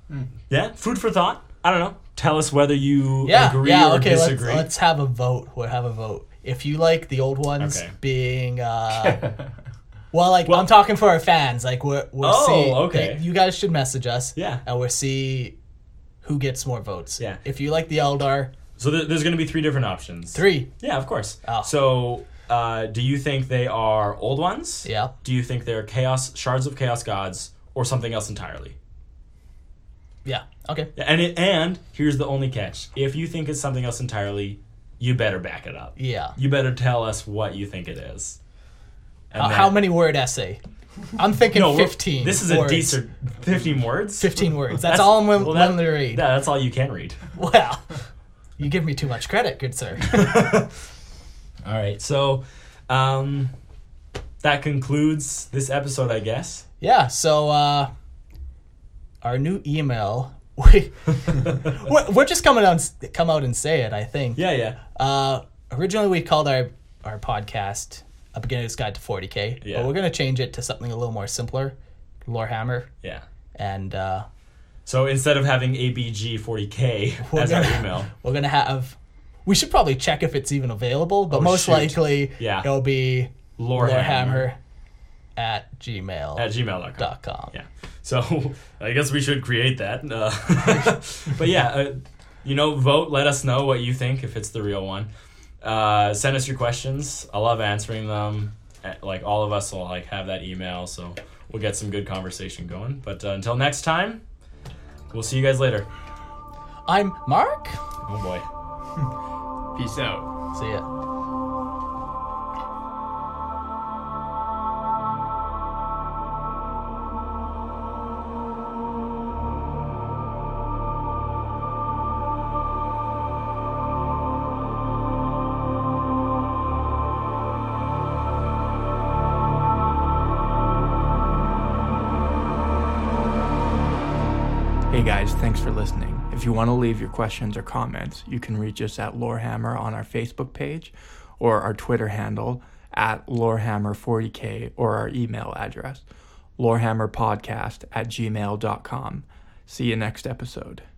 yeah. Food for thought. I don't know. Tell us whether you
Yeah,
agree
yeah.
or
Okay, let's,
disagree.
let's have a vote. We'll have a vote. If you like the old ones
Okay.
being, uh, well, like I'm talking for our fans. Like we're we'll
Oh,
see.
okay.
they- you guys should message us.
Yeah.
and we'll see who gets more votes.
Yeah.
If you like the Eldar,
So there, there's going to be three different options.
three.
Yeah, of course.
Oh.
So, uh, do you think they are old ones?
Yeah.
Do you think they're chaos shards of chaos gods or something else entirely?
Yeah. Okay.
Yeah, and it, and here's the only catch: if you think it's something else entirely, you better back it up.
Yeah.
You better tell us what you think it is. And
How,
then-
how many word essay? I'm thinking
No, we're-
fifteen.
This is
words.
a decent fifteen words.
fifteen words. That's, all I'm willing
well, that-
willing to read.
Yeah, that's all you can read.
Well, you give me too much credit, good sir.
All right, so um, that concludes this episode, I guess.
Yeah. So uh, our new email. We we're, we're just coming out and, come out and say it. I think.
Yeah, yeah,
Uh, originally, we called our our podcast "A Beginner's Guide to forty K,"
Yeah.
but we're gonna change it to something a little more simpler, Lorehammer,
yeah.
and uh,
So instead of having A B G forty K
We're
as our
gonna-
email,
we're gonna have. We should probably check if it's even available, but
Oh,
most
shoot.
likely
Yeah.
it'll be
Lorehammer
Lorehammer at gmail
at gmail dot com.
dot com.
Yeah. So I guess we should create that. Uh, but yeah, uh, you know, vote. Let us know what you think if it's the real one. Uh, send us your questions. I love answering them. Uh, Like all of us will like have that email, so we'll get some good conversation going. But uh, until next time, we'll see you guys later.
I'm Mark.
Oh boy.
Peace out.
See ya.
Hey guys, thanks for listening. If you want to leave your questions or comments, you can reach us at Lorehammer on our Facebook page or our Twitter handle at Lorehammer forty K or our email address, lorehammerpodcast at gmail dot com. See you next episode.